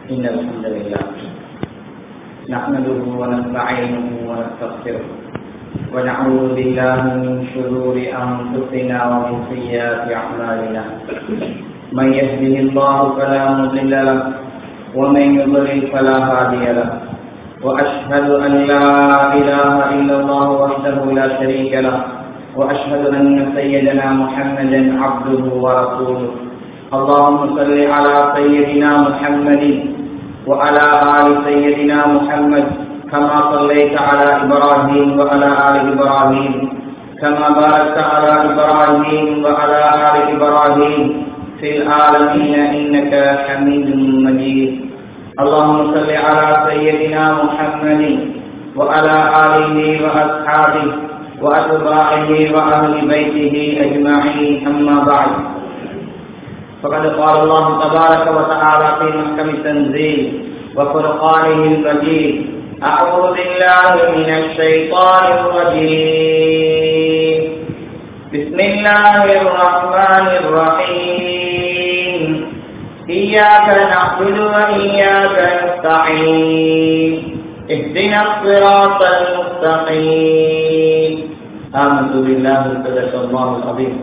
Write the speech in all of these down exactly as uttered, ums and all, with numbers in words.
إن الحمد لله نحمده ونستعينه ونستغفره ونعوذ بالله من شرور أنفسنا ومن سيئات أعمالنا من يهده الله فلا مضل له ومن يضلل فلا هادي له وأشهد أن لا إله إلا الله وحده لا شريك له وأشهد أن سيدنا محمدا عبده ورسوله اللهم صل على سيدنا محمد وعلى آل سيدنا محمد كما صليت على إبراهيم وعلى آل إبراهيم كما باركت على إبراهيم وعلى آل إبراهيم في العالمين إنك حميد مجيد اللهم صل على سيدنا محمد وعلى آله وأصحابه وأتباعه وأهل بيته أجمعين أما بعد فقد قال الله تبارك وتعالى في محكم التنزيل وفرقانه المجيد أعوذ بالله من الشيطان الرجيم بسم الله الرحمن الرحيم إياك نعبد وإياك نستعين اهدنا الصراط المستقيم آمنت بالله صدق الله العظيم.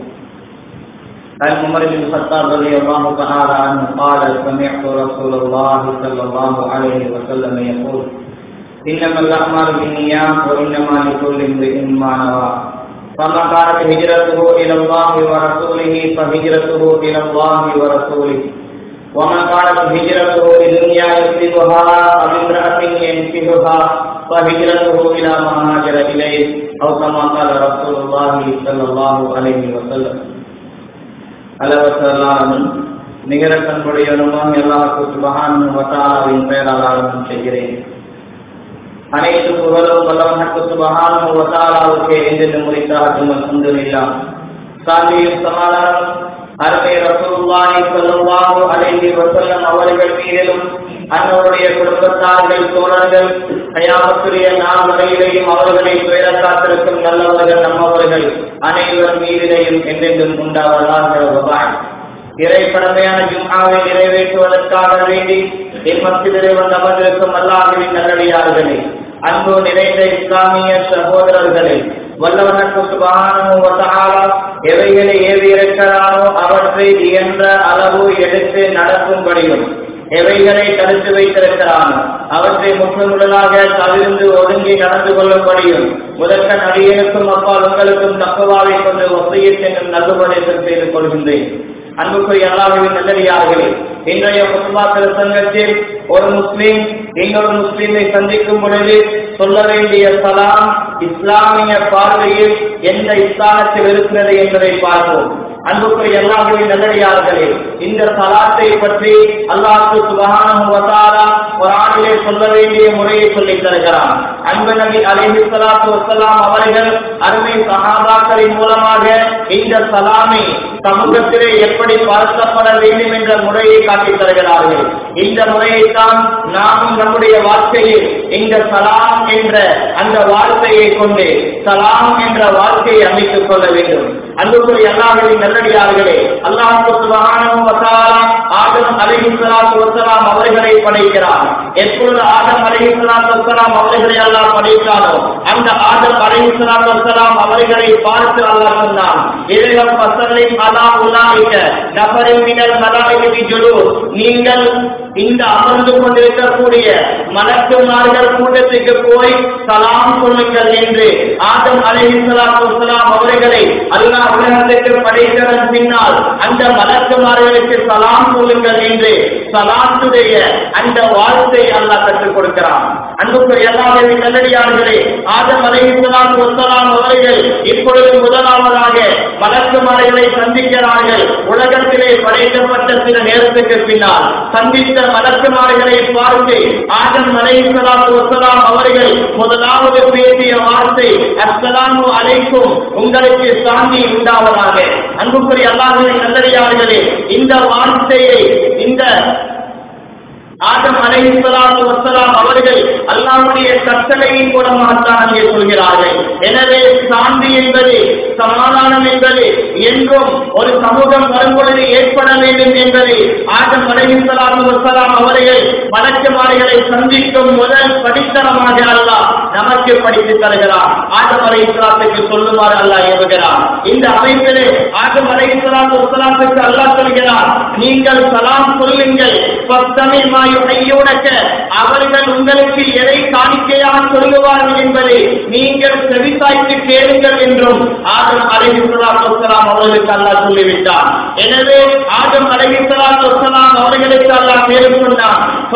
عن عمر بن الخطاب رضي الله تعالى عنه قال سمعت رسول الله صلى الله عليه وسلم يقول إنما الأعمال بالنيات وإنما لكل امرئ ما نوى فمن كانت هجرته إلى الله ورسوله فهجرته إلى الله ورسوله ومن كانت هجرته لدنيا يصيبها أو امرأة ينكحها فهجرته إلى ما هاجر إليه أو كما قال رسول الله صلى الله عليه وسلم. அளவற்றலாளனும் நிகர தன்னுடையவனும் அல்லாஹ் சுப்ஹானஹு வ தஆலாவின் பெயரால் ஆரம்பம் செய்கிறேன். அனைத்து புகழும் அல்லாஹ் சுப்ஹானஹு வ தஆலாவுக்கே என்றென்றும் உரித்தாகட்டும். அல்ஹம்துலில்லாஹ். சாந்தியும் சமாதானம் அருமை ரசூலுல்லாஹி ஸல்லல்லாஹு அலைஹி வஸல்லம் அவர்கள் மீதிலும் அன்னவருடைய குடும்பத்தார்கள் தோழர்கள் கயாமத்துடைய நாள் வரையிலேயும் அவர்களை துயர காத்திருக்கும் நல்லவர்கள் நம்மவர்கள் அனைவர் மீதிலேயும் என்றென்றும் உண்டாவதாக. இறைப்படமையான ஜும்ஆவை நிறைவேற்றுவதற்காக வேண்டி இம்மஸ்ஜிதிலே வந்து அமர்ந்திருக்கும் அல்லாஹ்வின் நல்லடியார்களே, அன்பு நிறைந்த இஸ்லாமிய சகோதரர்களே, வல்லவனுக்கு சுப்ஹானஹு வ தஆலா எவைகளை ஏவி இருக்கிறானோ அவற்றை இயன்ற அளவு எடுத்து நடக்கும்படியும், எவைகளை தடுத்து வைத்திருக்கிறானோ அவற்றை முற்றுமுழுதாக தவிர்த்து ஒதுங்கி நடந்து கொள்ளும்படியும் முதற்க நடிகனுக்கும் அப்பால் உங்களுக்கும் தக்குவாவை கொண்டு வசியத் என்னும் நல்லுபதேசம் செய்து கொள்கின்றேன். அன்புக்குரிய அல்லாஹ்வின் நல்லடியார்களே, இன்றைய குத்பா பிரசங்கத்தில் ஒரு முஸ்லிம் இன்னொரு முஸ்லிமை சந்திக்கும் பொழுது சொல்ல வேண்டிய சலாம் இஸ்லாமிய பார்வையில் எந்த இஸ்லாமத்தில் இருக்கிறது என்பதை பார்ப்போம். அன்புக்குரிய அல்லாஹ்வின் நல்லடியார்களே, இந்த சலாத்தை பற்றி அல்லாஹ் சுப்ஹானஹு வ தஆலா குர்ஆனிலே சொல்ல வேண்டிய முறையை சொல்லித் தருகிறான். அன்பு நபி அலைஹி ஸலாத்து வஸலாம் அவர்கள் அருமை சஹாபாக்களின் மூலமாக இந்த சலாமை சமூகத்திலே எப்படி பார்க்கப்பட வேண்டும் என்ற முறையை காட்டித் தருகிறார்கள். இந்த முறையைத்தான் நாமும் நம்முடைய வாழ்க்கையில் இந்த சலாம் என்ற அந்த வார்த்தையை கொண்டு சலாம் என்ற வாழ்க்கையை அமைத்துக் கொள்ள வேண்டும். அன்புக்குரிய அல்லாஹ்வின் நல்லடியார்களே, அல்லாஹ் சுப்ஹானஹு வ தஆலா ஆதம் அலைஹிஸ்ஸலாத்து வஸ்ஸலாம் அவர்களை படைக்கிறார். எப்பொழுது ஆதம் அலைஹிஸ்ஸலாத்து வஸ்ஸலாம் அவர்களை அல்லாஹ் படைத்தானோ அந்த ஆதம் அலைஹிஸ்ஸலாத்து வஸ்ஸலாம் அவர்களை பார்த்து அல்லாஹ் சொன்னான், இறைவன் வஸல்லிம் அலா உலாயிக நஃபரின் மினல் மலாயிகத்தி ஜுலூஸ், நீங்கள் இந்த அமர்ந்து கொண்டிருக்கக்கூடிய மலக்குமார்கள் கூட்டத்துக்கு போய் சலாம் சொல்லுங்கள் என்று ஆதம் அலைஹிஸ்ஸலாத்து வஸ்ஸலாம் அவர்களை அல்லாஹ் உலகத்துக்கு படைத்ததன் பின்னால் அந்த மலக்குமார்களுக்கு சலாம் சொல்லுங்கள் என்று சலாத்துடைய அந்த வாழ்த்தை அல்லாஹ் கற்றுக் கொடுக்கிறான். அன்புக்குரிய அல்லாஹ்வின் நல்லடியார்களே, ஆதம் அலைஹிஸ்ஸலாத்து வஸ்ஸலாம் அவர்கள் இப்பொழுது முதலாவதாக மலக்குமார்களை சந்திக்கிறார்கள். உலகத்திலே படைக்கப்பட்ட சில நேரத்துக்கு பின்னால் சந்தித்த மலக்குமார்களை பார்த்து ஆதம் அலைஹிஸ்ஸலாத்து வஸ்ஸலாம் அவர்கள் முதலாவது பேசிய வார்த்தை அஸ்ஸலாமு அலைக்கும், உங்களுக்கு சாந்தி உண்டாவதாக. அன்புக்குரிய அல்லாஹ்வின் நல்லடியார்களே, இந்த வார்த்தையை இந்த ஆதம் அலைஹிஸ்ஸலாத்து வஸ்ஸலாம் அவர்கள் அல்லாஹ்வுடைய கட்டளையின் மூலமாகத்தான் அங்கே சொல்கிறார்கள். எனவே சாந்தி என்பது, சமாதானம் என்பது என்றும் ஒரு சமூகம் வரும்பொழுது ஏற்பட வேண்டும் என்பது ஆதம் அலைஹிஸ்ஸலாத்து வஸ்ஸலாம் அவர்கள் மலக்குமார்களை சந்திக்கும் முதல் படித்தரமாக அல்லாஹ் நமக்கு படித்து தருகிறார். ஆதம் அலைஹிஸ்ஸலாத்துக்கு சொல்லுமாறு அல்லாஹ் ஏவுகிறார். இந்த அமைப்பிலே ஆதம் அலைஹிஸ்ஸலாத்து வஸ்ஸலாத்துக்கு அல்லாஹ் சொல்கிறார், நீங்கள் சலாம் சொல்லுங்கள், அவர்கள் உங்களுக்கு எதை காணிக்கையாக சொல்லுவார்கள் என்பதை நீங்கள் செவிசாய்த்து கேளுங்கள் என்றும் ஆதம் அலைஹிஸ்ஸலாத்து வஸ்ஸலாம் அவர்களுக்கு அல்லாஹ் சொல்லிவிட்டார். எனவே ஆதம் அலைஹிஸ்ஸலாத்து வஸ்ஸலாம் அவர்களுக்கு அல்லாஹ் மேலும் சொன்னார்,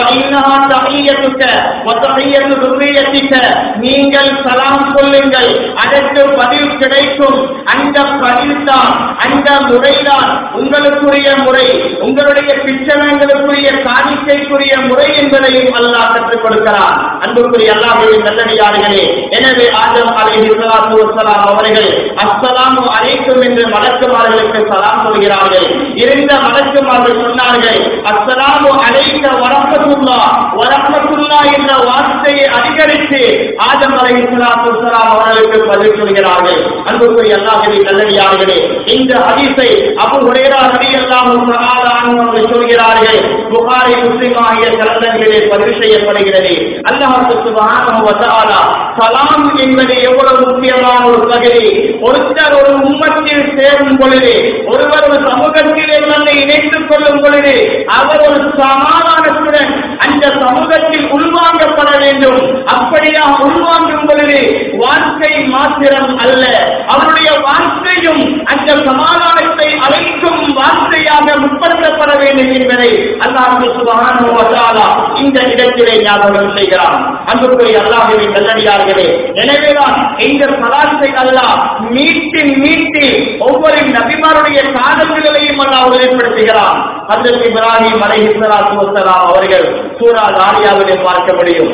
நீங்கள் சலாம் சொல்லுங்கள், அதற்கு பதில் கிடைக்கும். அந்த பதில் தான், அந்த முறைதான் உங்களுக்குரிய முறை, உங்களுடைய பிச்சனங்களுக்குரிய காணிக்கைக்குரிய முறை என்பதையும் அல்லாஹ் கற்றுக் கொடுக்கிறார். அன்புக்குரிய அல்லாஹ்வின் நல்லடியார்களே, எனவே ஆதம் அலைஹிஸ்ஸலாத்து வஸ்ஸலாம் அவர்கள் அஸ்ஸலாமு அலைக்கும் என்று மலக்குமார்களுக்கு சலாம் சொல்கிறார்கள். இருந்த மலக்குமார்கள் சொன்னார்கள், அஸ்ஸலாமு அலைக்க வரஹ்மத்துல்லாஹ் வரஹ்மத்துல்லாஹ் என்ற வார்த்தையை அதிகரித்து ஆதம் அலைஹிஸ்ஸலாத்து வஸ்ஸலாம் அவர்களுக்கு பதில் சொல்கிறார்கள். அன்புக்குரிய அல்லாஹ்வின் நல்லடியார்களே, இந்த ஹதீஸை அபூ ஹுரைரா ரலியல்லாஹு தஆலா அன்ஹு அவர்கள் சொல்கிறார்கள். புகாரி, முஸ்லிம் ஆகிய கிரந்தங்களிலே பதிவு செய்யப்படுகிறது. அல்லாஹ் சுப்ஹானஹு வ தஆலா சலாம் என்பது எவ்வளவு முக்கியமான ஒரு பகுதி. ஒருத்தர் ஒரு உம்மத்தில் சேரும் பொழுது, ஒருவர் ஒரு சமூகத்திலே தன்னை இணைத்துக் கொள்ளும் பொழுது, அவர் ஒரு சமாதானத்துடன் அந்த சமூகத்தில் உள்வாங்கப்பட வேண்டும். அப்படியா உள்வாங்கும் பொழுது வாழ்க்கை மாத்திரம் அல்ல, அவருடைய வாழ்க்கையும் அந்த சமாதானத்தை அழைக்கும் வார்த்தையாக முற்படுத்தப்பட வேண்டும் என்பதை அல்லாஹ் சுப்ஹானஹு வ தஆலா இந்த இடத்திலே ஞாபகம் செய்கிறார். அன்புக்குரிய அல்லாஹ்வின் நல்லடியார்களே, எனவேதான் இந்த சலாத்தை அல்லாஹ் மீட்டி மீட்டி ஒவ்வொரு நபிமாருடைய காலங்களையும் அல்லாஹ் உறுதிப்படுத்துகிறார். ஹஜ்ரத் இப்ராஹிம் அலைஹிஸ்ஸலாத்து வஸ்ஸலாம் அவர்கள் சூரா தாரியாவிலே பார்க்க முடியும்.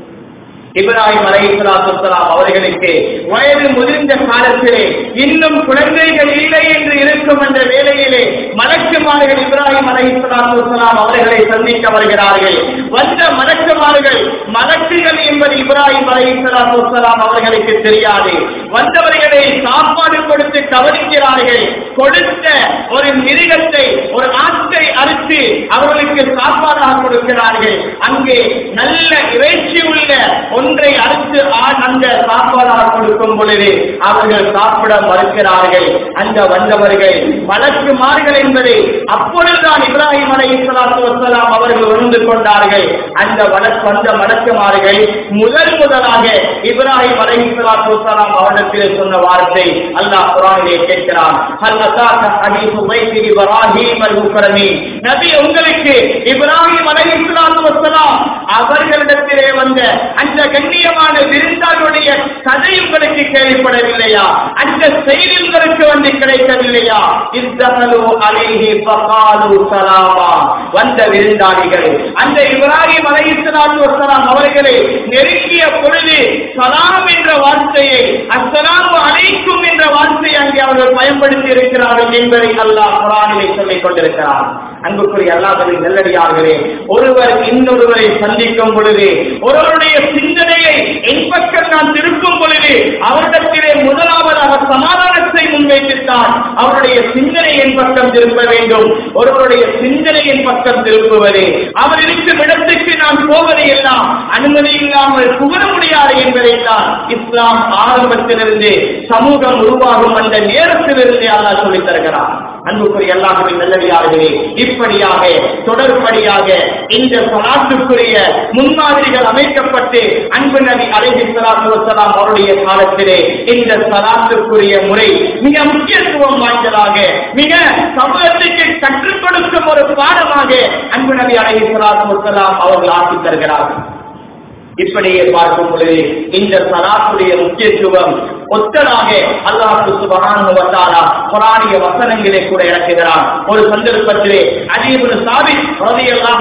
இப்ராஹிம் அலைஹிஸ்ஸலாத்து வஸ்ஸலாம் அவர்களுக்கு வயது முதிர்ந்த காலத்திலே இன்னும் குழந்தைகள் இல்லை என்று இருக்கும் அந்த வேளையிலே மலக்குமார்கள் இப்ராஹிம் அலைஹிஸ்ஸலாத்து வஸ்ஸலாம் அவர்களை சந்திக்க வருகிறார்கள். வந்த மலக்குமார்கள் மலக்குகள் என்பது இப்ராஹிம் அலைஹிஸ்ஸலாத்து வஸ்ஸலாம் அவர்களுக்கு தெரியாது. வந்தவர்களை சாப்பாடு கொடுத்து கவனிக்கிறார்கள். கொடுத்த ஒரு மிருகத்தை, ஒரு ஆட்டை அறுத்து அவர்களுக்கு சாப்பாடாக கொடுக்கிறார்கள். அங்கே நல்ல இறைச்சி உள்ள ஒன்றை அறுத்து அந்த சாப்பாடாக கொடுக்கும் பொழுது அவர்கள் சாப்பிட மறுக்கிறார்கள். அந்த வந்தவர்கள் மலக்குமார்கள் என்பதை அப்பொழுதுதான் இப்ராஹிம் அலைஹிஸ்ஸலாத்து வஸ்ஸலாம் அவர்கள் உணர்ந்து கொண்டார்கள். அந்த வந்த மலக்குமார்கள் முதல் முதலாக இப்ராஹிம் அலைஹிஸ்ஸலாத்து வஸ்ஸலாம் அவரிடத்தில் சொன்ன வார்த்தை அல்லாஹ் குர்ஆனிலே கேட்கிறான், ஹல் அஸாக ஹதீஸு பைத்தி இப்ராஹீம் அல்-முக்ரமீன். நபி, உங்களுக்கு இப்ராஹிம் அலைஹிஸ்ஸலாத்து வஸ்ஸலாம் அவர்களிடத்திலே வந்த அந்த கண்ணியமான விருந்தாளுடைய கதை உங்களுக்கு கேள்விப்படவில்லையா? அந்த செய்தி உங்களுக்கு வந்து கிடைக்கவில்லையா? இஸ்தகலு அலைஹி ஃபகாலு ஸலாமா. வந்த விருந்தாளிகள் அந்த இப்ராஹிம் அலைஹிஸ்ஸலாத்து வஸ்ஸலாம் அவர்களை நெருங்கிய பொழுது சலாம் என்ற வார்த்தையை, அஸ்ஸலாமு அலைக்கும் என்ற வார்த்தையை அங்கே அவர்கள் பயன்படுத்தி இருக்கிறார்கள் என்பதை அல்லாஹ் குர்ஆனிலே சொல்லிக் கொண்டிருக்கிறார். அன்புக்குரிய அல்லாஹ்வின் நல்லடியார்களே, ஒருவர் இன்னொருவரை சந்திக்கும் பொழுது, ஒருவருடைய சிந்தனையை என் பக்கம் நான் திருப்பும் பொழுது அவரிடத்திலே முதலாவதாக சமாதானத்தை முன்வைத்துத்தான் அவருடைய சிந்தனை என் பக்கம் திருப்ப வேண்டும். ஒருவருடைய சிந்தனை என் பக்கம் திருப்புவது, அவர் இருக்கும் இடத்துக்கு நான் போவதை எல்லாம் அனுமதி இல்லாமல் புகழ முடியாது என்பதைத்தான் இஸ்லாம் ஆரம்பத்திலிருந்து சமூகம் உருவாகும் அந்த நேரத்திலிருந்து அல்லாஹ் சொல்லித் தருகிறார். அன்புக்குரிய அல்லாஹ்வின் நல்லடியார்களே, இப்படியாக தொடர்படியாக இந்த ஸலாத்துக்குரிய முன்மாதிரிகள் அமைக்கப்பட்டு அன்பு நபி அலைஹிஸ்ஸலாத்து வஸ்ஸலாம் அவருடைய காலத்திலே இந்த ஸலாத்துக்குரிய முறை மிக முக்கியத்துவம் வாய்ந்ததாக, மிக சமூகத்துக்கு கற்றுக் கொடுக்கும் ஒரு பாடமாக அன்பு நபி அலைஹிஸ்ஸலாத்து வஸ்ஸலாம் அவர்கள் ஆக்கி தருகிறார்கள். இப்படியே பார்க்கும் பொழுது இந்த ஸலாத்துடைய முக்கியத்துவம் ஒத்ததாக அல்லாஹ் சுப்ஹானஹு வ தஆலா குர்ஆனிய வசனங்களை கூட இறக்குகிறார். ஒரு சந்தர்ப்பத்திலே அலி இப்னு சாபித் ரலியல்லாஹு தஆலா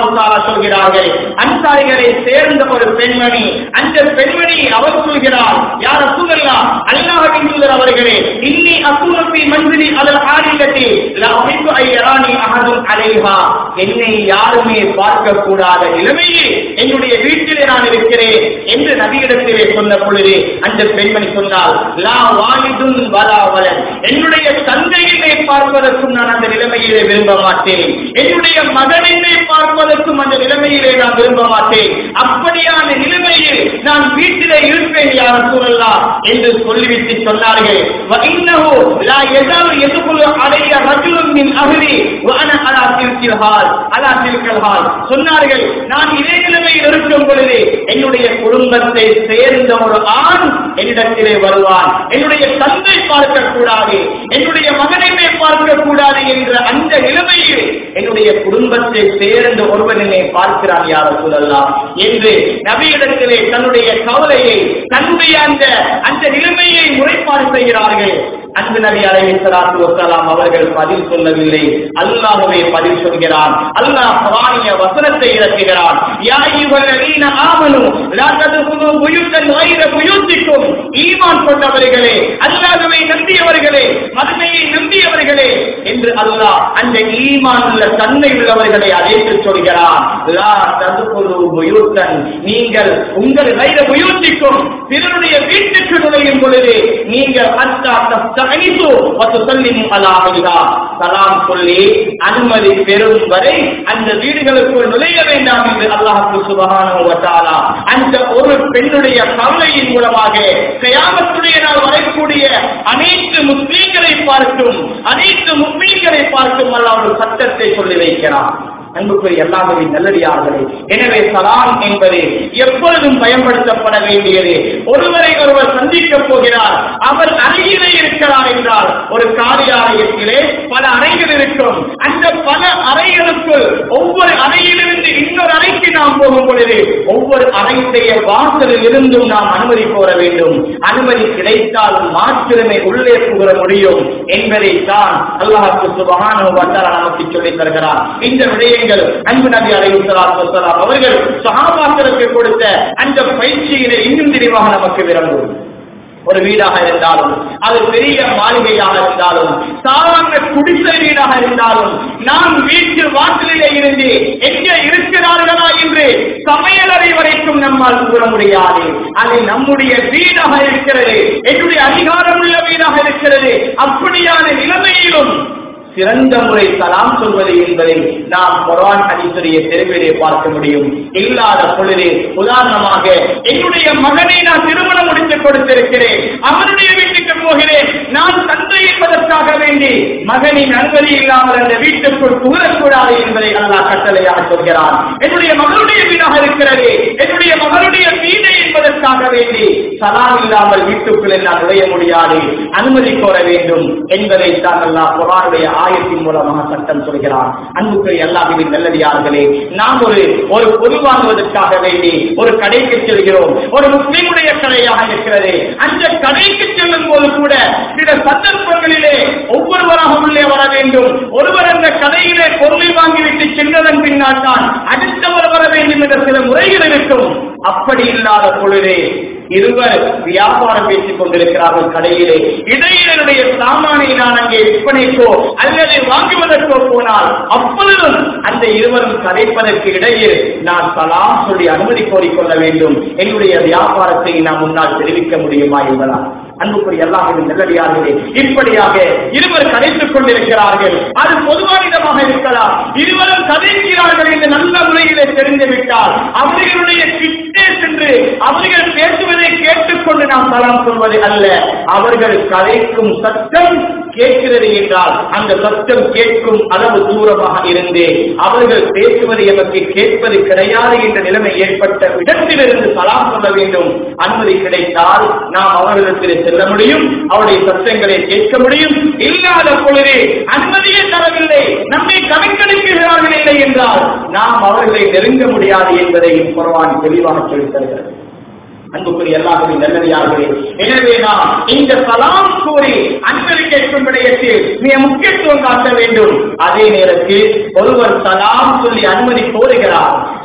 சொல்கிறார்கள். அன்சாரிகளை சேர்ந்த ஒரு பெண்மணி, அந்த பெண்மணி அவர் சொல்கிறார், யார் ரசூலல்லாஹ், அல்லாஹ்வின் தூதர் அவர்களே, இன்னி அகூனு ஃபீ மன்சிலி அலல் ஹாரிகதி லா உஹிப்பு அன் யரானி அஹதுன் அலைஹா. என்னை யாருமே பார்க்க கூடாத நிலைமையில் என்னுடைய வீட்டிலே நான் இருக்கிறேன் என்று நபியிடத்திலே சொன்ன பொழுது அந்த பெண்மணி சொன்னால், லா வாலிதுன் வலா வலன், என்னுடைய தந்தையினை பார்ப்பதற்கும் நான் அந்த நிலைமையிலே விரும்ப மாட்டேன், என்னுடைய மகனினை பார்ப்பதற்கும் அந்த நிலைமையிலே நான் விரும்ப மாட்டேன், அப்படியான நிலைமையில் நான் வீட்டிலே இருப்பேன் யா ரசூலல்லாஹ் என்று சொல்லிவிட்டு சொன்னார்கள். வ இன்னஹு லா யஸாலு யதுகுலு அலைய ரஜுலுன் மின் அஹ்லி வ அன அலா தில்கில் ஹால் அலா தில்கில் ஹால். சொன்னார்கள், நான் இதே நிலைமையில் இருக்கும் பொழுது என்னுடைய குடும்பத்தை சேர்ந்த ஒரு ஆண் என்னிடத்திலே வருவான், என்னுடைய தந்தை பார்க்க கூடாது, என்னுடைய மகனை பார்க்க கூடாது என்ற அந்த நிலைமையில் என்னுடைய குடும்பத்தை சேர்ந்த ஒருவன் என்னை பார்க்கிறான் யா ரசூலல்லாஹ் என்று நபியிடத்திலே தன்னுடைய கவலையை, தன்னுடைய அந்த அந்த நிலைமையை முறைப்பாடு செய்கிறார்கள். அன்பு நபி அலைஹிஸ்ஸலாத்து வஸ்ஸலாம் அவர்கள் பதில் சொல்லவில்லை, அல்லாஹ்வே பதில் சொல்கிறான். அல்லாஹ் குர்ஆனிய வசனத்தை இறக்குகிறான். யா அய்யுஹல்லதீன ஆமனு லா ததுகுலு புயூத்தன் கைர புயூத்திக்கும். ஈமான் கொண்டவர்களே, அல்லாஹ்வை நம்பியவர்களே, மறுமையை நம்பியவர்களே என்று அல்லாஹ் அந்த ஈமான் உள்ள தன்மை உள்ளவர்களை அழைத்து சொல்கிறான். லா ததுகுலு புயூத்தன், நீங்கள் உங்கள் கைர புயூத்திக்கும் பிறருடைய வீட்டுக்கு நுழையும் பொழுது நீங்கள் ஹத்தா தஸ்தஈது வ துஸல்லிமு அலா அஹ்லிஹா, சலாம் சொல்லி அனுமதி பெறும் வரை அந்த வீடுகளுக்குள் நுழைய வேண்டாம் என்று அல்லாஹ் சுப்ஹானஹு வ தஆலா அந்த ஒரு பெண்ணுடைய கவலையின் மூலமாக கியாமத்துடைய நாள் வரக்கூடிய அனைத்து முஸ்லிம்களை பார்க்கும், அனைத்து முஃமின்களை பார்க்கும் அல்லாஹ் ஒரு சட்டத்தை சொல்லி வைக்கிறான். அன்புக்குரிய அல்லாஹ்வின் நல்லடியார்களே, எனவே சலாம் என்பது எப்பொழுதும் பயன்படுத்தப்பட வேண்டியது. ஒருவரை ஒருவர் சந்திக்க போகிறார், அவர் அறையிலே இருக்கிறார் என்றால், ஒரு காரியாலயத்திலே பல அறைகள் இருக்கும். அந்த பல அறைகளுக்குள் ஒவ்வொரு அறையிலிருந்து இன்னொரு அறைக்கு நாம் போகும் பொழுது ஒவ்வொரு அறையுடைய வாசலில் இருந்தும் நாம் அனுமதி கோர வேண்டும். அனுமதி கிடைத்தால் மாத்திரமே உள்ளே புகழ முடியும் என்பதை தான் அல்லாஹ் சுப்ஹானஹு வ தஆலா நமக்கு சொல்லித் தருகிறார். இந்த விடயங்கள் அன்பு நபி அலைஹிஸ்ஸலாத்து வஸ்ஸலாம் அவர்கள் சஹாபாக்களுக்கு கொடுத்த அந்த பயிற்சியிலே இன்னும் தெளிவாக நமக்கு விளங்கும். ஒரு வீடாக இருந்தாலும், அது பெரிய மாளிகையாக இருந்தாலும், சாதாரண குடிசை வீடாக இருந்தாலும், நாம் வீட்டு வாசலிலே இருந்து எங்கே இருக்கிறார்களா என்று சமையலறை வரைக்கும் நம்மால் கூற முடியாது. அது நம்முடைய வீடாக இருக்கிறது, என்னுடைய அதிகாரம் உள்ள வீடாக இருக்கிறது. அப்படியான நிலைமையிலும் சிறந்த முறை சலாம் சொல்வது என்பதை நாம் குர்ஆன் ஹதீஸுடைய தெளிவிலே பார்க்க முடியும். இல்லாத பொழுது, உதாரணமாக என்னுடைய மகனை நான் திருமணம் முடித்து கொடுத்திருக்கிறேன், அவருடைய வீட்டுக்கு போகிறேன், நான் தந்தை என்பதற்காக வேண்டி மகனின் அனுமதி இல்லாமல் அந்த வீட்டுக்குள் புகழக்கூடாது என்பதை அல்லாஹ் கட்டளையாக சொல்கிறான். என்னுடைய மகளுடைய வீடாக இருக்கிறது, என்னுடைய மகளுடைய வீடு என்பதற்காக வேண்டி சலாம் இல்லாமல் வீட்டுக்குள் என்னால் நுழைய முடியாது, அனுமதி கோர வேண்டும் என்பதை தான் அல்லாஹ் குர்ஆனுடைய ஆயத்தின் மூலமாக சட்டம் சொல்கிறான். அன்புக்குரிய அல்லாஹ்வின் நல்லடியார்களே, நாம் ஒரு ஒரு பொருள் வாங்குவதற்காக வேண்டி ஒரு கடைக்கு செல்கிறோம். ஒரு முஸ்லிமுடைய கடையாக இருக்கிறது. அந்த கடைக்கு செல்லும் போது கூட சில சந்தர்ப்பங்களிலே ஒவ்வொருவராக உள்ளே வர வேண்டும். ஒருவர் அந்த கடையிலே பொருளை வாங்கிவிட்டு சென்றதன் பின்னால் தான் அடுத்தவர் வர வேண்டும் என்ற சில முறைகள் இருக்கும். அப்படி இல்லாத பொழுது இருவர் வியாபாரம் பேசிக் கொண்டிருக்கிறார்கள் கடையிலே. இடையினுடைய சாமானை நான் அங்கே விற்பனைக்கோ அல்லது வாங்குவதற்கோ போனால் அப்பொழுதும் அந்த இருவரும் கதைப்பதற்கு இடையில் நான் சலாம் சொல்லி அனுமதி கோரிக்கொள்ள வேண்டும். என்னுடைய வியாபாரத்தை நான் முன்னால் தெரிவிக்க முடியுமா என்பதா? அன்புக்குரிய அல்லாஹ்வின் நல்லடியார்களே, இப்படியாக இருவர் கதைத்துக் கொண்டிருக்கிறார்கள். அது பொதுவானிடமாக இருக்கலாம். இருவரும் கதைக்கிறார்கள் என்று நல்ல முறையிலே தெரிந்துவிட்டால் அவர்களுடைய கிட்டே சென்று அவர்கள் பேசுவதை கேட்டுக்கொண்டு நாம் சலாம் சொல்வது அல்ல. அவர்கள் கதைக்கும் சத்தம் கேட்கிறது என்றால் அந்த சத்தம் கேட்கும் அளவு தூரமாக இருந்து அவர்கள் பேசுவது எமக்கு கேட்பது கிடையாது என்ற நிலைமை ஏற்பட்ட இடத்திலிருந்து சலாம் சொல்ல வேண்டும். அனுமதி கிடைத்தால் நாம் அவர்களிடத்தில் செல்ல முடியும், அவருடைய சத்தங்களை கேட்க முடியும். இல்லாத பொழுது அனுமதியை தரவில்லை, நம்மை கணக்கெடுக்கிறார்கள் இல்லை என்றால் நாம் அவர்களை நெருங்க முடியாது என்பதையும் குர்ஆன் தெளிவாக சொல்லித் தருகிறது. அன்புக்குரிய அல்லாஹ்வின் நல்லடியார்களே, எனவே நாம் இந்த சலாம் கூறி அன்பரை கேட்கும் விடயத்தில் மிக முக்கியத்துவம் காட்ட வேண்டும். அதே நேரத்தில் ஒருவர் சலாம் சொல்லி அனுமதி கோருகிறார்,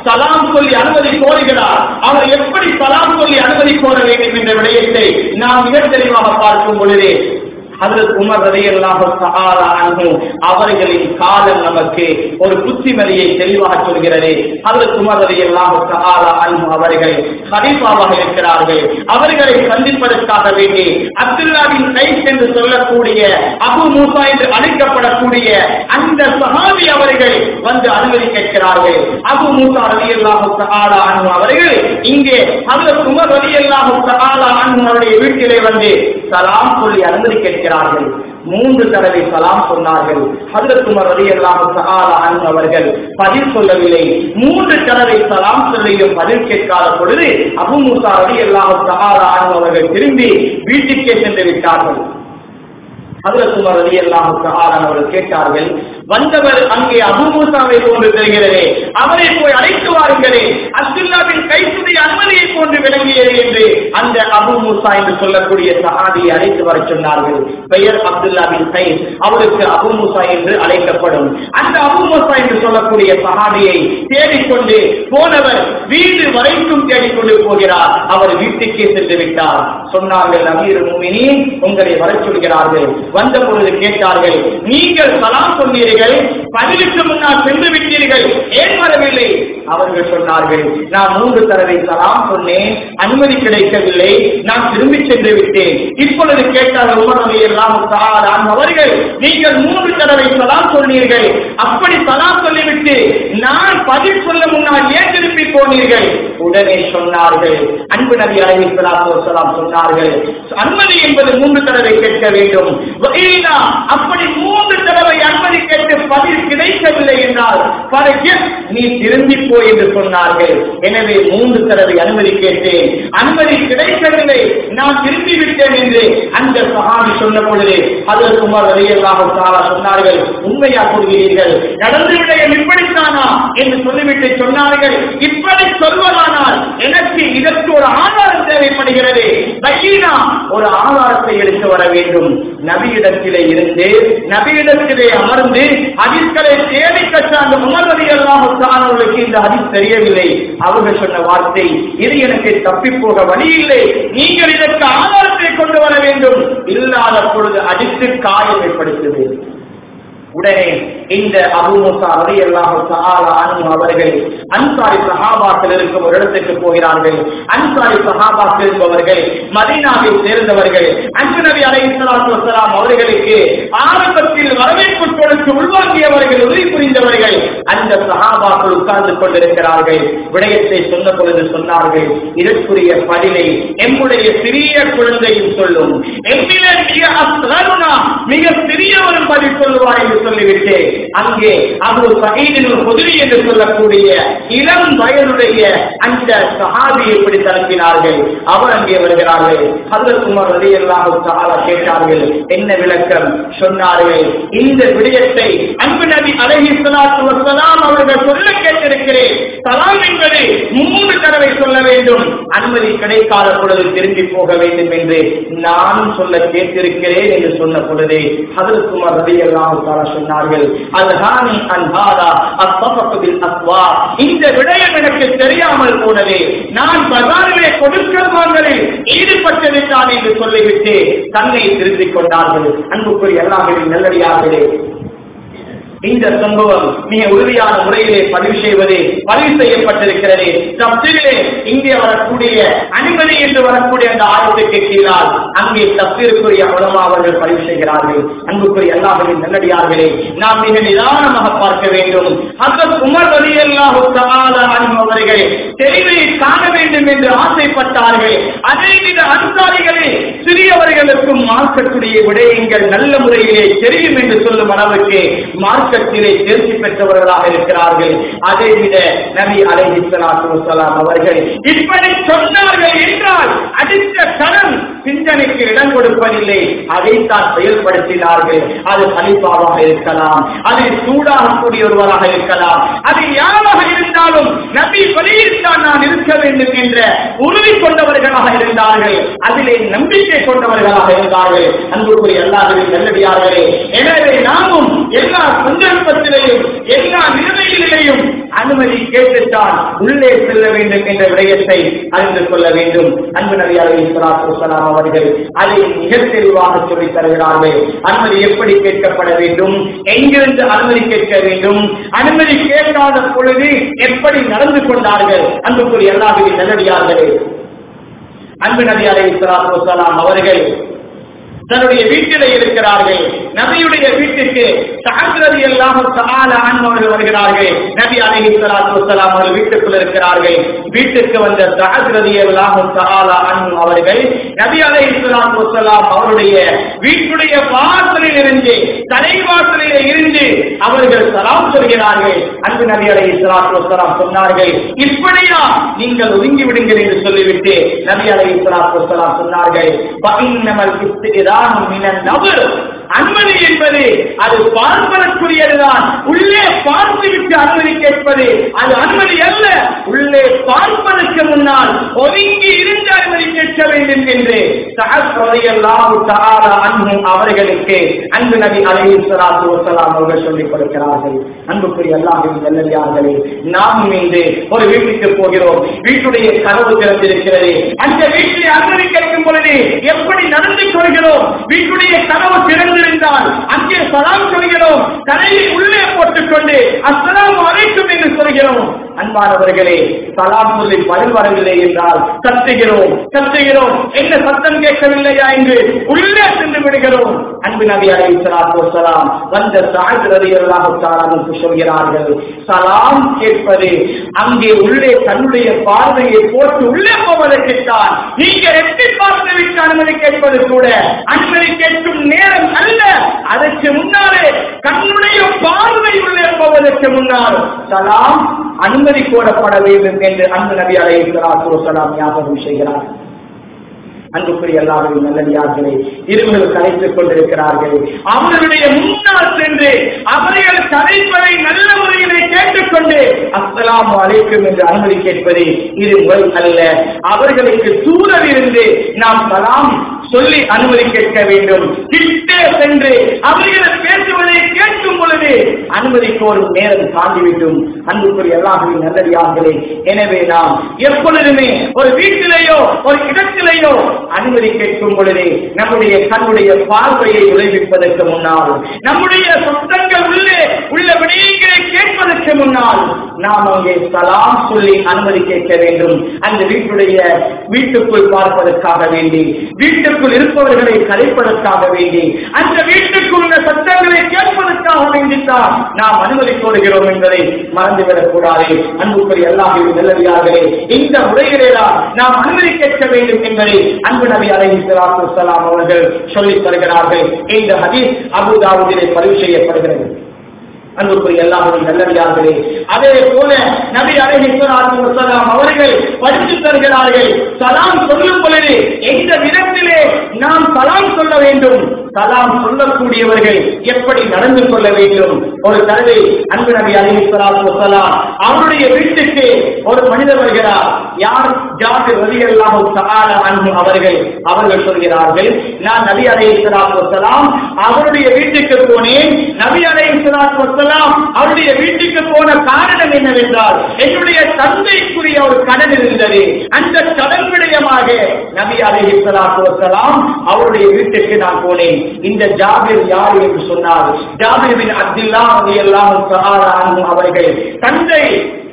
சலாம் சொல்லி அனுமதி கோருகிறார். அவர் எப்படி சலாம் சொல்லி அனுமதி கோர வேண்டும் என்ற விடயத்தை நாம் மிக தெளிவாக பார்க்கும் பொழுது ஹஜ்ரத் உமர் ரலியல்லாஹு தஆலா அன்ஹு அவர்களின் காலம் நமக்கு ஒரு புத்திமதியை தெளிவாக சொல்கிறது. ஹஜ்ரத் உமர் ரலியல்லாஹு தஆலா அன்ஹு அவர்கள் கலீஃபாவாக இருக்கிறார்கள். அவர்களை சந்திப்பதற்காக வேண்டி அப்துல்லா பின் கைஸ் என்று சொல்லக்கூடிய அபு மூசா என்று அழைக்கப்படக்கூடிய அந்த சஹாபி அவர்கள் வந்து அனுமதி கேட்கிறார்கள். அபு மூசா ரலியல்லாஹு தஆலா அன்ஹு அவர்கள் இங்கே ஹஜ்ரத் உமர் ரலியல்லாஹு தஆலா அன்ஹு அவருடைய வீட்டிலே வந்து சலாம் சொல்லி அனுமதி கேட்கிறார்கள். மூன்று தடவை சலாம் சொன்னார்கள். ஹஜ்ரத் உமர் ரலியல்லாஹு தஆலா அன்ஹு அவர்கள் பதில் சொல்லவில்லை. மூன்று தடவை சலாம் சொல்லியும் பதில் கேட்காத பொழுது அபு மூசா ரலியல்லாஹு தஆலா அன்ஹு அவர்கள் திரும்பி வீட்டுக்கே சென்று விட்டார்கள். ஹஜ்ரத் உமர் ரலியல்லாஹு தஆலா அவர்கள் கேட்டார்கள், வந்தவர் அங்கே அபு மூசாவை போன்று தெரிகிறதே, அவரை போய் அழைத்து வாருங்களே, அப்துல்லா பின் கைஸுடைய அனுமதியை போன்று விளங்கியது என்று அந்த அபு மூசா என்று சொல்லக்கூடிய சஹாபியை அழைத்து வர சொன்னார்கள். பெயர் அப்துல்லா பின் கைஸ், அவருக்கு அபு மூசா என்று அழைக்கப்படும். அந்த அபு மூசா என்று சொல்லக்கூடிய சஹாபியை தேடிக்கொண்டு போனவர் வீடு வரைக்கும் தேடிக்கொண்டு போகிறார். அவர் வீட்டுக்கே சென்று விட்டார். சொன்னார்கள், அமீருல் முஃமினீன் உங்களை வர சொல்கிறார்கள். வந்த பொழுது கேட்டார்கள், நீங்கள் சலாம் சொன்னீர்கள், பதிலுக்கு முன்னால் சென்று விட்டீர்கள், ஏன் வரவில்லை? அவர்கள் சொன்னார்கள், நான் மூன்று தடவை சலாம் சொன்னேன், அனுமதி கிடைக்கவில்லை, நான் திரும்பி சென்று விட்டேன். இப்பொழுது கேட்டார்கள் உமர் ரலியல்லாஹு தஆலா அன்ஹு அவர்கள், நீங்கள் மூன்று தடவை சலாம் சொன்னீர்கள், அப்படி சலாம் சொல்லிவிட்டு நான் பதில் சொல்ல முன்னால் ஏன் திரும்பி போனீர்கள்? உடனே சொன்னார்கள், அன்பு நபி அலைஹிஸ்ஸலாத்து வஸ்ஸலாம் சொன்னார்கள், அனுமதி என்பது மூன்று தடவை கேட்க வேண்டும். அப்படி மூன்று தடவை அனுமதி கேட்டு பதில் கிடைக்கவில்லை என்றால் நீ திரும்பி போய் என்று சொன்னார்கள். எனவே மூன்று தடவை அனுமதி கேட்டேன், அனுமதி கிடைக்கவில்லை, நான் திரும்பி விட்டேன் என்று அந்த சஹாபி சொன்ன பொழுது ஹஜ்ரத் உமர் ரலியல்லாஹு தஆலா சொன்னார்கள், உண்மையா சொல்கிறீர்கள், நடந்து விடயம் இப்படித்தானா என்று சொல்லிவிட்டு சொன்னார்கள், இப்படி சொல்வதானால் எனக்கு இதற்கு ஒரு ஆதாரம் தேவைப்படுகிறது, ஒரு ஆதாரத்தை எடுத்து வர வேண்டும். நபியிடத்திலே இருந்து நபியிடத்திலே அமர்ந்து ஹதீஸ்களை தேடி கற்ற அந்த உமர் ரலியல்லாஹு தஆலா அவர்களுக்கு இந்த ஹதீஸ் தெரியவில்லை. அவர்கள் சொன்ன வார்த்தை, இது எனக்கு தப்பி போக வழி இல்லை, நீங்கள் இதற்கு ஆதாரத்தை கொண்டு வர வேண்டும். இல்லாத பொழுது அடித்து காயம் ஏற்படுத்துது. உடனே இந்த அபூ மூஸா ரலியல்லாஹு தஆலா அன்ஹு அவர்கள் அன்சாரி சஹாபாக்கள் இருக்கும் ஒரு இடத்துக்கு போகிறார்கள். அன்சாரி சஹாபாக்கள் என்பவர்கள் மதீனாவை சேர்ந்தவர்கள். அன்பு நபி அலைஹிஸ்ஸலாத்து வஸ்ஸலாம் அவர்களுக்கு ஆரம்பத்தில் வரவேற்பு கொடுத்து உள்வாங்கியவர்கள், உதவி புரிந்தவர்கள். அந்த சஹாபாக்கள் உட்கார்ந்து கொண்டிருக்கிறார்கள். விடயத்தை சொன்ன பொழுது சொன்னார்கள், இதற்குரிய பதிலை எம்முடைய சிறிய குழந்தையும் சொல்லும், எம்மிலே மிக அஸ்ரருனா மிக சிறியவரும் பதில் சொல்லுவார் என்று சொல்லிவிட்டு அங்கே அபூ சயீத் அல்-குத்ரி என்று சொல்லக்கூடிய இளம் வயதுடைய அந்த சஹாபியை பிடித்து அனுப்பினார்கள். அவர் அங்கே வருகிறார்கள். ஹஜ்ரத் உமர் ரலியல்லாஹு தஆலா கேட்டார்கள், என்ன விளக்கம்? சொன்னார்கள், இந்த விடயத்தை அன்பு நபி அலைஹிஸ்ஸலாத்து வஸ்ஸலாம் அவர்கள் சொல்ல கேட்டிருக்கிறேன். சலாம் என்பது மூன்று தடவை சொல்ல வேண்டும், அனுமதி கிடைக்காத பொழுது திரும்பி போக வேண்டும் என்று நானும் சொல்ல கேட்டிருக்கிறேன் என்று சொன்ன பொழுது ஹஜ்ரத் உமர் ரலியல்லாஹு தஆலா சொன்னார்கள், அல்ஹானி அன் ஹாதா அஸ்ஸஃபு பில் அஸ்வா, இந்த விடயம் எனக்கு தெரியாமல் போனது, நான் பஜாரிலே கொடுக்கல் வாங்கலில் ஈடுபட்டு விட்டான் என்று சொல்லிவிட்டு தன்னை திருத்திக் கொண்டார்கள். அன்புக்குரிய அல்லாஹ்வின் நல்லடியார்களே, இந்த சம்பவம் மிக உறுதியான முறையிலே பதிவு செய்வது பதிவு செய்யப்பட்டிருக்கிறது. தப்சீரிலே இங்கே வரக்கூடிய அனுமதி என்று வரக்கூடிய அந்த ஆயத்துக்கு கீழால் அங்கே தப்சீருக்குரிய உலமா அவர்கள் பதிவு செய்கிறார்கள். அன்புக்குரிய அல்லாஹ்வின் நல்லடியார்களே, நாம் மிக நிதானமாக பார்க்க வேண்டும். ஹஜ்ரத் உமர் ரலியல்லாஹு தஆலா அன்ஹு அவர்கள் தெளிவை காண வேண்டும் என்று ஆசைப்பட்டார்கள். அதைவிட அன்சாரிகளே சிறியவர்களுக்கும் மார்க்கத்துடைய விடயங்கள் நல்ல முறையிலே தெரியும் என்று சொல்லும் அளவுக்கு மார்க்க தேர்ச்சி பெற்றவர்களாக இருக்கிறார்கள். அதை விட நபி அலைஹிஸ்ஸலாத்து வஸ்ஸலாம் அவர்கள் இப்படி சொன்னார்கள் என்றால் அடுத்த கணம் சிந்தனைக்கு இடம் கொடுப்பதில்லை, அதைத்தான் செயல்படுத்தினார்கள். அது கலீஃபாவாக இருக்கலாம், அது சூடாகக்கூடிய ஒருவராக இருக்கலாம், அது யாராக இருந்தாலும் நபி வழியில்தான் நான் இருக்க வேண்டும் என்ற உறுதி கொண்டவர்களாக உறுதியாக இருந்தார்கள், அதிலே நம்பிக்கை கொண்டவர்களாக இருந்தார்கள். அன்புக்குரிய அல்லாஹ்வின் நல்லடியார்களே, எனவே நாமும் எல்லா சந்தர்ப்பத்திலேயும் எல்லா நிலைமைகளிலேயும் அனுமதி கேட்டுத்தான் உள்ளே செல்ல வேண்டும் என்ற விடயத்தை அறிந்து கொள்ள வேண்டும். அன்பு நபி அலைஹிஸ்ஸலாத்து வஸ்ஸலாம் அவர்கள் அதை மிக தெளிவாக சொல்லித் தருகிறார்கள். அனுமதி எப்படி கேட்கப்பட வேண்டும், எங்கிருந்து அனுமதி கேட்க வேண்டும், அனுமதி கேட்காத பொழுது எப்படி நடந்து கொண்டார்கள். அன்புக்குரிய அல்லாஹ்வின் நல்லடியார்களே, அன்பு நபி அலைஹிஸ்ஸலாத்து வஸ்ஸலாம் அவர்கள் தன்னுடைய வீட்டிலே இருக்கிறார்கள். நபியுடைய வீட்டுக்கு சஅத் ரலியல்லாஹு தஆலா அன்ஹு அவர்கள் வருகிறார்கள். நபி அலைஹிஸ்ஸலாத்து வஸ்ஸலாம் அவர்கள் வீட்டுக்குள் இருக்கிறார்கள். வீட்டுக்கு வந்த சஅத் ரலியல்லாஹு தஆலா அன்ஹு அவர்கள் நபி அலைஹிஸ்ஸலாத்து வஸ்ஸலாம் அவருடைய வீட்டுடைய வாசலில் இருந்து தலைவாசலிலே இருந்து அவர்கள் சலாம் சொல்கிறார்கள். அன்பு நபி அலைஹிஸ்ஸலாத்து வஸ்ஸலாம் சொன்னார்கள், இப்படியா நீங்கள் ஒதுங்கி விடுங்கள் என்று சொல்லிவிட்டு நபி அலைஹிஸ்ஸலாத்து வஸ்ஸலாம் சொன்னார்கள், ஃபஇன்னமல் இஸ்திதானு மினன் நபர், அனுமதி என்பது அது பார்ப்பதற்குரியதுதான். உள்ளே பார்த்துவிட்டு அனுமதி கேட்பது அது அனுமதி அல்ல. உள்ளே பார்ப்பதற்கு முன்னால் ஒதுங்கி இருந்து அனுமதி கேட்க வேண்டும் என்று சஅத் ரலியல்லாஹு தஆலா அன்ஹு அவர்களுக்கு அன்பு நபி அலைஹிஸ்ஸலாத்து வஸ்ஸலாம் அவர்கள் சொல்லிக் கொடுக்கிறார்கள். அன்புக்குரிய அல்லாஹ்வின் நல்லடியார்களே, நாம் மீது ஒரு வீட்டுக்கு போகிறோம், வீட்டுடைய கதவு திறந்திருக்கிறது. அந்த வீட்டில் அனுமதி கேட்கும் பொழுது எப்படி நடந்து கொள்கிறோம்? வீட்டுடைய கதவு திறந்திருந்தால் அங்கே சலாம் சொல்கிறோம், கடையை உள்ளே போட்டுக்கொண்டு அஸ்ஸலாமு அலைக்கும் என்று சொல்கிறோம். அன்பானவர்களே, சலாம் சொல்லி பதில் வரவில்லை என்றால் கத்துகிறோம் கத்துகிறோம் என்ன சத்தம் கேட்கவில்லையா என்று உள்ளே சென்று விடுகிறோம். அன்பு நபி அலைஹிஸ்ஸலாத்து வஸ்ஸலாம் வந்த சஅத் ரலியல்லாஹு தஆலா அன்ஹு சொல்கிறார்கள், சலாம் கேட்பது அங்கே உள்ளே தன்னுடைய பார்வையை போட்டு உள்ளே போவதற்குத்தான். நீங்க எட்டி பார்த்து விட்டு அனுமதி கேட்பது கூட அனுமதி கேட்கும் நேரம் அல்ல. அதற்கு முன்னாலே கண்ணுடைய பார்வை உள்ளே போவதற்கு முன்னால் சலாம் அனுமதி கோரப்பட வேண்டும் என்று அன்பு நபி அலைஹிஸ்ஸலாத்து வஸ்ஸலாம் ஞாபகம் செய்கிறார். அன்புக்குரிய அல்லாஹ்வின் நல்லடியார்களே, இருவர்கள் கலைத்துக் கொண்டிருக்கிறார்கள். அவர்களுடைய முன்னால் சென்று அவர்கள் கலைப்பதை நல்ல முறையிலே கேட்டுக்கொண்டு அஸ்ஸலாமு அலைக்கும் என்று அனுமதி கேட்பது இது முறை அல்ல. அவர்களுக்கு தூரம் இருந்து நாம் சலாம் சொல்லி அனுமதி கேட்க வேண்டும். கிட்டே சென்று அவர்கள் பேசுவதை கேட்கும் பொழுது அனுமதி கோரும் நேரம் தாண்டிவிடும். அன்புக்குரிய அல்லாஹ்வின் நல்லடியார்களே, எனவே நாம் எப்பொழுதுமே ஒரு வீட்டிலேயோ ஒரு இடத்திலேயோ அனுமதி கேட்கும் பொழுது நம்முடைய கண்ணுடைய பார்வையை விளைவிப்பதற்கு முன்னால், நம்முடைய சத்தங்கள் உள்ளே உள்ள விடயங்களை கேட்பதற்கு முன்னால் நாம் அங்கே சலாம் சொல்லி அனுமதி கேட்க வேண்டும். அந்த வீட்டுடைய வீட்டுக்குள் பார்ப்பதற்காக வேண்டி, வீட்டுக்குள் இருப்பவர்களை கலைப்பதற்காக வேண்டி, அந்த வீட்டுக்குள் உள்ள சத்தங்களை கேட்பதற்காக வேண்டித்தான் நாம் அனுமதி கோருகிறோம் என்பதை மறந்துவிடக் கூடாது. அன்புக்குரிய அல்லாஹ்வின் நல்லடியார்களே, இந்த முறையிலேதான் நாம் அனுமதி கேட்க வேண்டும் என்பதை அன்பு நபி அலைஹிஸ்ஸலாத்து வஸ்ஸலாம் அவர்கள் சொல்லித் தருகிறார்கள். இந்த ஹதீஸ் அபூ தாவூதிலே பதிவு செய்யப்படுகிறது. அன்புக்குரிய அல்லாஹ்வின் நல்லடியார்களே, அதே போல நபி அலைஹிஸ்ஸலாத்து வஸ்ஸலாம் அவர்கள் படித்து தருகிறார்கள். சலாம் சொல்லும் பொழுது எந்த விதத்திலே நாம் சலாம் சொல்ல வேண்டும், சலாம் சொல்லக்கூடியவர்கள் எப்படி நடந்து கொள்ள வேண்டும். ஒரு தடவை அன்பு நபி அலைஹிஸ்ஸலாத்து வஸ்ஸலாம் அவருடைய வீட்டுக்கு ஒரு மனிதர் வருகிறார். யார்? ஜாபிர் ரலியல்லாஹு தஆலா அன்ஹு அவர்கள். அவர்கள் சொல்கிறார்கள், நான் நபி அலைஹிஸ்ஸலாத்து வஸ்ஸலாம் அவருடைய வீட்டுக்கு போனேன். நபி அலைஹிஸ்ஸலாத்து வஸ்ஸலாம் அவருடைய வீட்டுக்கு போன காரணம் என்னவென்றால் என்னுடைய தந்தைக்குரிய ஒரு கடன் இருந்தது. அந்த கடன் விடயமாக நபி அலைஹிஸ்ஸலாத்து வஸ்ஸலாம் அவருடைய வீட்டுக்கு நான் போனேன். இந்த ஜாபிர் யார் என்று சொன்னார், ஜாபிர் பின் அப்துல்லாஹ் ரலியல்லாஹு தஆலா அன்ஹு அவர்கள். தந்தை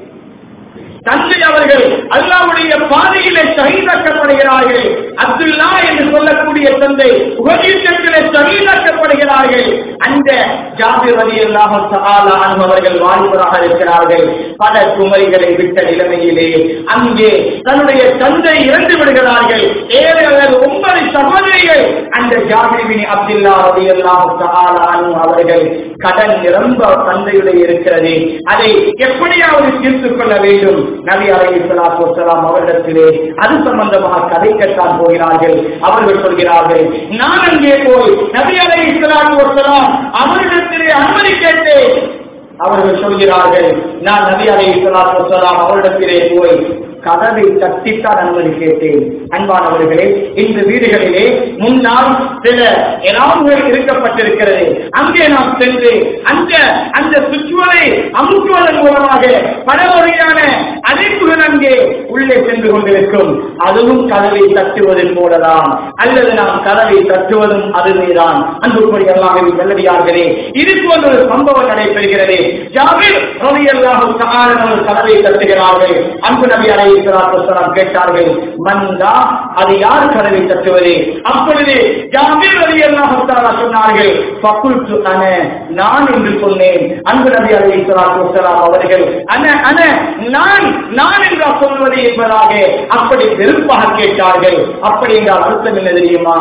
தந்தை அவர்கள் அல்லாஹ்வுடைய பாதையிலே ஷஹீதாக்கப்படுகிறார்கள். அப்துல்லா என்று சொல்லக்கூடிய தந்தை உஹது யுத்தத்திலே ஷஹீதாக்கப்படுகிறார்கள். அந்த ஜாபிர் ரலியல்லாஹு தஆலா அன்ஹு அவர்கள் வாலிபராக இருக்கிறார்கள். பல குமரிகளை விட்ட நிலைமையிலே அங்கே தன்னுடைய தந்தை இறந்து விடுகிறார்கள். ஏழு அல்லது ஒன்பது சகோதரிகள் அந்த ஜாபிர் பின் அப்துல்லா ரலியல்லாஹு தஆலா அன்ஹு அவர்கள் கடன் நிரம்ப தந்தையுடைய இருக்கிறது. அதை எப்படியாவது தீர்த்துக் கொள்ள வேண்டும். நபி அலைஹிஸ்ஸலாத்து வஸ்ஸலாம் அவர்களிடத்திலே அது சம்பந்தமாக கதைக்கத்தான் போகிறார்கள். அவர்கள் சொல்கிறார்கள், நான் அங்கே போய் நபி அலைஹிஸ்ஸலாத்து வஸ்ஸலாம் அவர்களிடத்திலே அனுமதி கேட்டேன். அவர்கள் சொல்கிறார்கள், நான் நபி அலைஹிஸ்ஸலாத்து வஸ்ஸலாம் அவரிடத்திலே போய் கதவை தட்டித்தான் அனுமதி கேட்டேன். அன்பானவர்களே, இந்த வீடுகளிலே முன்னால் சில எலாம்கள் இருக்கப்பட்டிருக்கிறது. அங்கே நாம் சென்று அந்த அந்த சுற்றுவலை அமுக்குவதன் மூலமாக பல வகையான அழைப்புகள் அங்கே உள்ளே சென்று கொண்டிருக்கும். அதுவும் கதவை தட்டுவதன் போலதான், அல்லது நாம் கதவை தட்டுவதும் அதுவேதான். அன்புக்குரிய அல்லாஹ்வின் நல்லடியார்களே, இது போன்ற ஒரு சம்பவம் நடைபெறுகிறது. ஜாபிர் ரலியல்லாஹு தஆலா அவர்கள் கதவை தட்டுகிறார்கள். அன்பு நபி அலைஹிஸ்ஸலாத்து வஸலாம் கேட்டார்கள், மந்தா, அது யார் கதவை தட்டுவது? அப்பொழுது ஜாபிர் ரலியல்லாஹு தஆலா சொன்னார்கள், ஃபகுல்து அன, நான் என்று சொன்னேன். அன்பு நபி அலைஹிஸ்ஸலாத்து வஸலாம் அவர்கள் அன அன நான் நான் என்று சொல்வது என்பதாக அப்படி வெறுப்பாக கேட்டார்கள். அப்படி என்றால் அர்த்தம் என்ன தெரியுமா?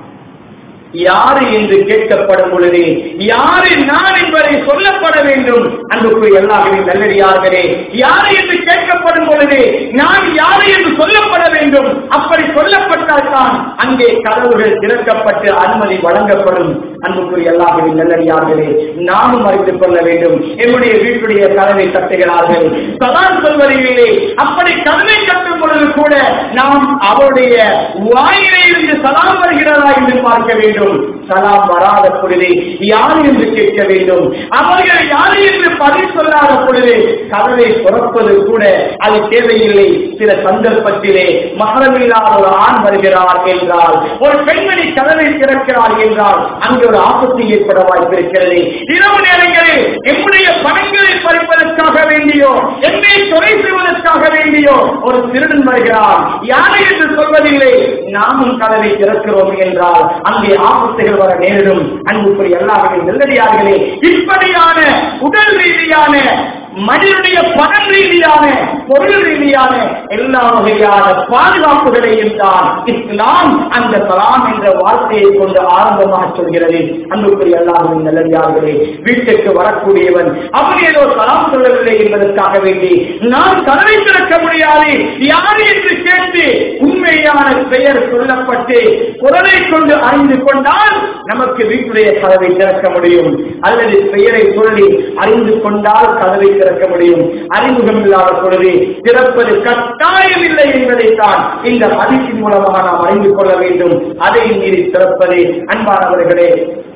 யாரு என்று கேட்கப்படும் பொழுது யாரு நான் என்பதை சொல்லப்பட வேண்டும். அன்புக்குரிய அல்லாஹ்வின் நல்லடியார்களே, யாரு என்று கேட்கப்படும் பொழுது நான் யாரு என்று சொல்லப்பட வேண்டும். அப்படி சொல்லப்பட்டால் தான் அங்கே கதவுகள் திறக்கப்பட்டு அனுமதி வழங்கப்படும். அன்புக்குரிய அல்லாஹ்வின் நல்லடியார்களே, நாமும் அறிந்து கொள்ள வேண்டும். என்னுடைய வீட்டுடைய கதவை தட்டுகிறார்கள், சலாம் சொல்வதில்லை. அப்படி கதவை கட்டும் பொழுது கூட நாம் அவருடைய வாயிலே இருந்து சலாம் வருகிறதா என்று பார்க்க வேண்டும். சலாம் வராத பொழுது யார் என்று கேட்க வேண்டும். அவர்கள் யார் என்று பதில் சொல்லாத பொழுது கதவை திறப்பது கூட அது தேவையில்லை. சில சந்தர்ப்பத்திலே மஹரமில்லாத ஒரு ஆண் வருகிறார் என்றால், ஒரு பெண்மணி கதவை திறக்கிறார் என்றால் அங்கு ஒரு ஆபத்து ஏற்பட வாய்ப்பிருக்கிறது. இரவு நேரங்களில் என்னுடைய பணங்களை பறிப்பதற்காக வேண்டியோ என்னை கொலை செய்வதற்காக வேண்டியோ ஒரு திருடன் வருகிறார், யாரை என்று சொல்வதில்லை. நாமும் கதவை திறக்கிறோம் என்றால் அங்கே ஆபத்துகள் வர நேரிடும். அன்புக்குரிய அல்லாஹ்வின் நல்லடியார்களே, இப்படியான உடல் ரீதியான, மனிதனுடைய பணம் ரீதியான, பொருள் ரீதியான எல்லா வகையான பாதுகாப்புகளையும் தான் இஸ்லாம் அந்த சலாம் என்ற வார்த்தையை கொண்டு ஆரம்பமாக சொல்கிறது. அன்புக்குரிய அல்லாஹ்வின் நல்லடியார்களே, வீட்டுக்கு வரக்கூடியவன் அவன் ஏதோ சலாம் சொல்லவில்லை என்பதற்காக வேண்டி நான் கதவை திறக்க முடியாது யார் என்று கேட்டு உண்மையான பெயர் சொல்லப்பட்டு குரலை கொண்டு அறிந்து கொண்டால் நமக்கு வீட்டுடைய கதவை திறக்க முடியும். அல்லது பெயரை சொல்லி அறிந்து கொண்டால் கதவை திறக்க முடியும். அறிமுகம் இல்லாத பொழுது திறப்பது கட்டாயம் இல்லை என்பதைத்தான் இந்த ஹதீஸின் மூலமாக நாம் அறிந்து கொள்ள வேண்டும். அதை மீறி திறப்பது அன்பானவர்களே,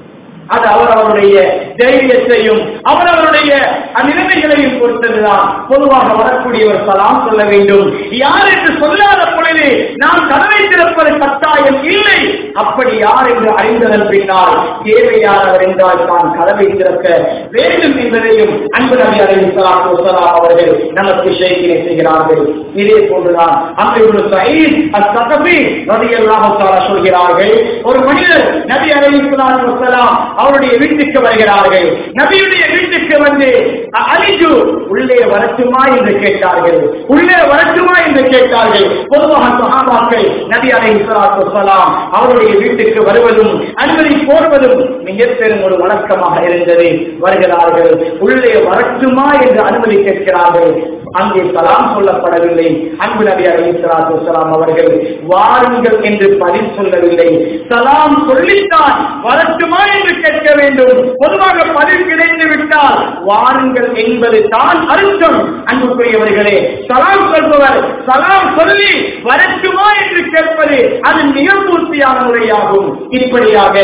அது அவரவருடைய தைரியத்தையும் அவரவருடைய நிலைமைகளையும் பொறுத்ததுதான். பொதுவாக வரக்கூடியவர் சலாம் சொல்ல வேண்டும். யார் என்று சொல்லாத பொழுது நாம் கதவை திறப்பது கட்டாயம் இல்லை. அப்படி யார் என்று அறிந்ததன் பின்னால் தேவையானவர் என்றால் தான் கதவை திறக்க வேண்டும் என்பதையும் அன்பு நபி அலைஹிஸ்ஸலாத்து வஸலாம் அவர்கள் நமக்கு ஷேக்கினை செய்கிறார்கள். இதே போன்றுதான் அம்ரு இப்னு ஸயீத் அஸ்-ஸகஃபி ரலியல்லாஹு தஆலா சொல்கிறார்கள், ஒரு மனிதர் நபி அலைஹிஸ்ஸலாத்து வஸலாம் அவருடைய வீட்டுக்கு வருகிறார்கள். நபியுடைய வீட்டுக்கு வந்து அலிஜு உள்ளே வரட்டுமா என்று கேட்டார்கள். உள்ளே வரட்டுமா என்று கேட்டார்கள். பொதுவாக சஹாபாக்கள் நபி அலைஹிஸ்ஸலாத்து வஸலாம் அவருடைய வீட்டுக்கு வருவதும் அனுமதி கோருவதும் மிகப்பெரும் ஒரு வழக்கமாக இருந்தது. வருகிறார்கள், உள்ளே வரட்டுமா என்று அனுமதி கேட்கிறார்கள். அங்கே சலாம் சொல்லப்படவில்லை. அன்பு நபி அலைஹிஸ்ஸலாத்து வஸலாம் அவர்கள் வாருங்கள் என்று பதில் சொல்லவில்லை. சலாம் சொல்லித்தான் வரட்டுமா என்று கேட்க வேண்டும். பொதுவாக பதில் கிடைத்து விட்டால் வாருங்கள் என்பது தான் அர்த்தம். அன்புக்குரியவர்களே, சலாம் சொல்பவர் சலாம் சொல்லி வரட்டுமா என்று கேட்பது அது மிக பூர்த்தியான முறையாகும். இப்படியாக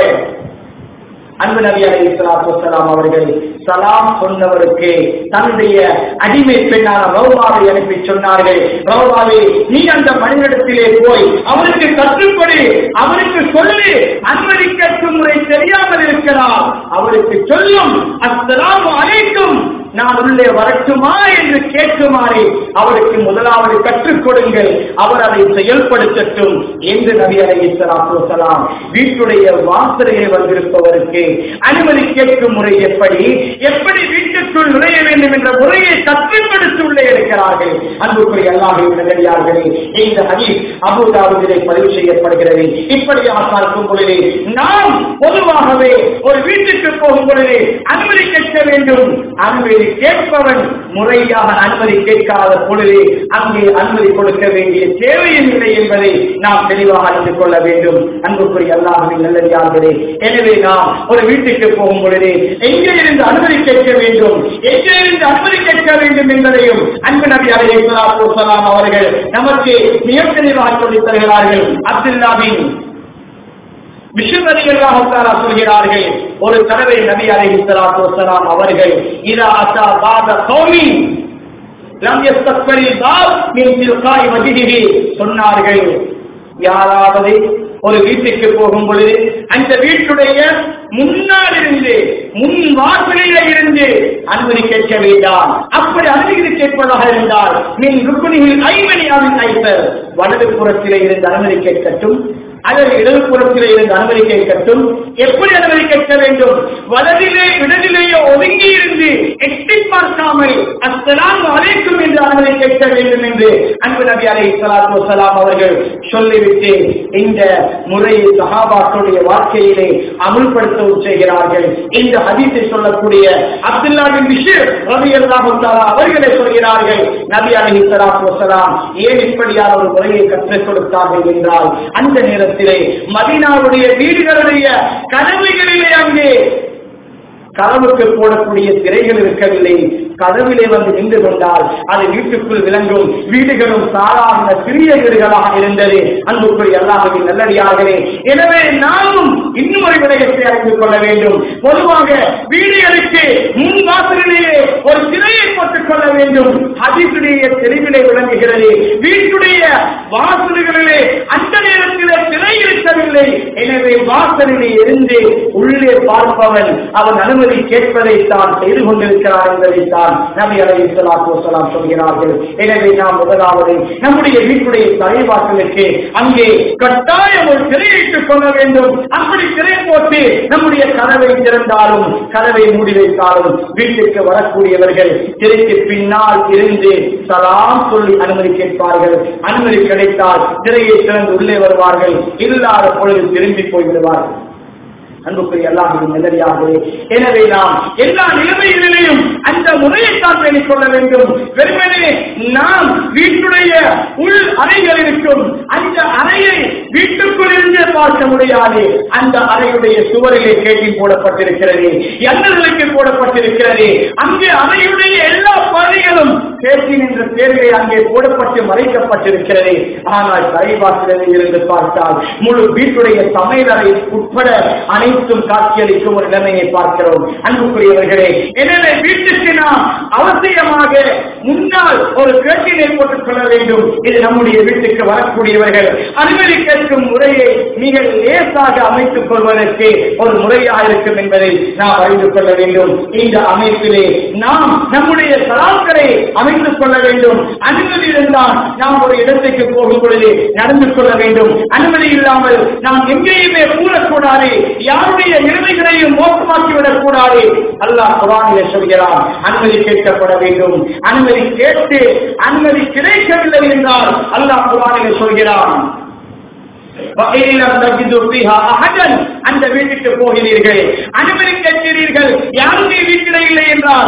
அன்பு நபி அலைஹிஸ்ஸலாத்து வஸலாம் அவர்கள் சலாம் சொன்னவருக்கு தன்னுடைய அடிமை பெண்ணான ரௌபாவை அனுப்பி சொன்னார்கள், ரௌபாவே, நீ அந்த மனிதனிடத்திலே போய் அவருக்கு கற்றுக்கொடு, அவருக்கு சொல்லி அனுமதி கேட்கும் முறை தெரியாமல் இருக்கிறார், அவருக்கு சொல்லும் அஸ்ஸலாமு அலைக்கும், நான் உள்ளே வரட்டுமா என்று கேட்குமாறு அவருக்கு முதலாவது கற்றுக் கொடுங்கள், அவர் அதை செயல்படுத்தட்டும் என்று நபி அலைஹிஸ்ஸலாத்து வஸலாம் வீட்டுடைய வாசலிலே வந்திருப்பவருக்கு அனுமதி கேட்கும் முறை எப்படி எப்படி வீட்டுக்குள் நுழைய வேண்டும் என்ற முறையை கற்றுக் கொடுத்து உள்ளே இருக்கிறார்கள். அன்புக்குரிய அல்லாஹ்வின் நல்லடியார்களே, இந்த ஹதீஸ் அபூ தாவூதிலே பதிவு செய்யப்படுகிறது. இப்படியாக பார்க்கும் பொழுது நாம் பொதுவாகவே ஒரு வீட்டுக்கு போகும் பொழுது அனுமதி கேட்க வேண்டும். அனுமதி அனுமதி கேட்பவன் முறையாக அனுமதி கேட்காத பொழுது அங்கே அனுமதி கொடுக்க வேண்டிய தேவையும் இல்லை என்பதை நாம் தெளிவாக அறிந்து கொள்ள வேண்டும். அன்புக்குரிய அல்லாஹ்வின் நல்லடியார்களே, எனவே நாம் ஒரு வீட்டுக்கு போகும் பொழுது எங்கே இருந்து அனுமதி கேட்க வேண்டும், எங்கே இருந்து அனுமதி கேட்க வேண்டும் என்பதையும் அன்பு நபி அலைஹிஸ்ஸலாத்து வஸ்ஸலாம் அவர்கள் நமக்கு மிக தெளிவாக சொல்லித் தருகிறார்கள். அப்துல்லா பின் பிஷ்ர் ரலியல்லாஹு தஆலா சொல்கிறார்கள், ஒரு தடவை நபி அலைஹிஸ்ஸலாத்து வஸ்ஸலாம் அவர்கள் இதா அத்தா பாத கௌமி லம் யஸ்தக்பிரில் பாப் மின் தில்காய் வஜ்ஹிஹி சொன்னார்கள், யாராவது ஒரு வீட்டுக்கு போகும் பொழுது அந்த வீட்டுடைய முன்னால் இருந்து முன் வாசலிலே இருந்து அனுமதி கேட்க வேண்டாம். அப்படி அனுமதி கேட்பதாக இருந்தால் மின் ருக்னில் ஐமனியாவின் ஐசர் வலது புறத்திலே இருந்து அனுமதி கேட்கட்டும் அல்லது இடது புறத்திலே இருந்து அனுமதி கேட்கட்டும். எப்படி அனுமதி கேட்க வேண்டும்? வலதிலே இடதிலேயோ ஒதுங்கி இருந்து எட்டி பார்க்காமல் அஸ்ஸலாமு அலைக்கும் என்று அனுமதி கேட்க வேண்டும் என்று அன்பு நபி அலைஹிஸ்ஸலாத்து வஸ்ஸலாம் அவர்கள் சொல்லிவிட்டு இந்த முறையை சஹாபாக்களுடைய வாழ்க்கையிலே அமுல்படுத்தவும் செய்கிறார்கள். இந்த ஹதீஸை சொல்லக்கூடிய அப்துல்லா பின் பிஷ்ர் ரலியல்லாஹு தஆலா அவர்களே சொல்கிறார்கள், நபி அலைஹிஸ்ஸலாத்து வஸ்ஸலாம் ஏன் இப்படியான ஒரு முறையை கற்றுக் கொடுத்தார்கள் என்றால், அந்த நேரத்தில் மதீனாவுடைய வீடுகளுடைய கதவுகளிலே அங்கே கதவுக்கு போடக்கூடிய திரைகள் இருக்கவில்லை. கதவிலே வந்து நின்று கொண்டால் அது வீட்டுக்குள் விளங்கும். வீடுகளும் சாதாரண சிறிய வீடுகளாக இருந்தது. அன்புக்குரிய அல்லாஹ்வின் நல்லடியார்களே, எனவே நாமும் இன்னும் ஒரு விடயத்தை அறிந்து கொள்ள வேண்டும். பொதுவாக வீடுகளுக்கு முன் வாசலிலேயே ஒரு திரையை போட்டுக் கொள்ள வேண்டும். ஹதீஸுடைய தெளிவிலே விளங்குகிறது. வீட்டுடைய வாசல்களிலே அந்த நேரத்திலே திரை இருக்கவில்லை. எனவே வாசலிலே இருந்து உள்ளே பார்ப்பவன் அவன் அனுமதி கேட்பதை தான் செய்து கொண்டிருக்கிறார் என்பதை தான் நபி அலைஹிஸ்ஸலாத்து வஸ்ஸலாம் சொல்கிறார்கள். எனவே நாம் முதலாவது நம்முடைய வீட்டுடைய தலைவாசலுக்கு அங்கே கட்டாயம் ஒரு திரையிட்டுக் கொள்ள வேண்டும். அப்படி திரை போட்டு நம்முடைய கதவை திறந்தாலும் கதவை மூடி வைத்தாலும் வீட்டிற்கு வரக்கூடியவர்கள் திரைக்கு பின்னால் இருந்து சலாம் சொல்லி அனுமதி கேட்பார்கள். அனுமதி கிடைத்தால் திரையை திறந்து உள்ளே வருவார்கள், இல்லாத பொழுது திரும்பி போய்விடுவார்கள். அன்புக்குரிய அல்லாஹ்வின் நல்லடியார்களே, எனவே நாம் எல்லா நிலைமைகளிலும் அந்த முறையைத்தான் பேணிக் கொள்ள வேண்டும். வெறுமனே நாம் வீட்டுடைய உள் அறைகள் இருக்கும், அந்த அறையை வீட்டுக்குள் இருந்தே பார்க்க முடியாது. அந்த அறையுடைய சுவரிலே கேட்டில் போடப்பட்டிருக்கிறது, எண்ணங்களுக்கு போடப்பட்டிருக்கிறது. அங்கே அறையுடைய எல்லா பகுதிகளும் கேட்டின் என்ற பேரிலே அங்கே போடப்பட்டு மறைக்கப்பட்டிருக்கிறது. ஆனால் தலைவாசலில் இருந்து பார்த்தால் முழு வீட்டுடைய சமையலறை உட்பட அனைத்தும் காட்சியளிக்கும் ஒரு நிலைமையை பார்க்கிறோம். அன்புக்குரியவர்களே, எனவே வீட்டுக்கு நாம் அவசியமாக முன்னால் ஒரு கேட்டினை போட்டுக் கொள்ள வேண்டும். இது நம்முடைய வீட்டுக்கு வரக்கூடியவர்கள் அனுமதி கேட்கும் முறையை மிக லேசாக அமைத்துக் கொள்வதற்கு ஒரு முறையாக இருக்கும் என்பதை நாம் அறிந்து கொள்ள வேண்டும். இந்த அமைப்பிலே நாம் நம்முடைய சலாக்களை அமைத்துக் கொள்ள வேண்டும். அனுமதி இருந்தால் நாம் ஒரு இடத்துக்கு போகும் பொழுது நடந்து கொள்ள வேண்டும். அனுமதி இல்லாமல் நாம் எங்கேயுமே கூறக்கூடாது. யாருடைய நிலைமைகளையும் மோசமாக்கிவிடக் கூடாது. அல்லாஹ் குர்ஆனிலே சொல்கிறான், அனுமதி கேட்கப்பட வேண்டும். அனுமதி கேட்டு அனுமதி கிடைக்கவில்லை என்றால் அல்லாஹ் குர்ஆனிலே சொல்கிறான், அந்த வீட்டுக்கு போகிறீர்கள், அனுமதி கேட்கிறீர்கள், யாருடைய வீட்டிலே இல்லை என்றால்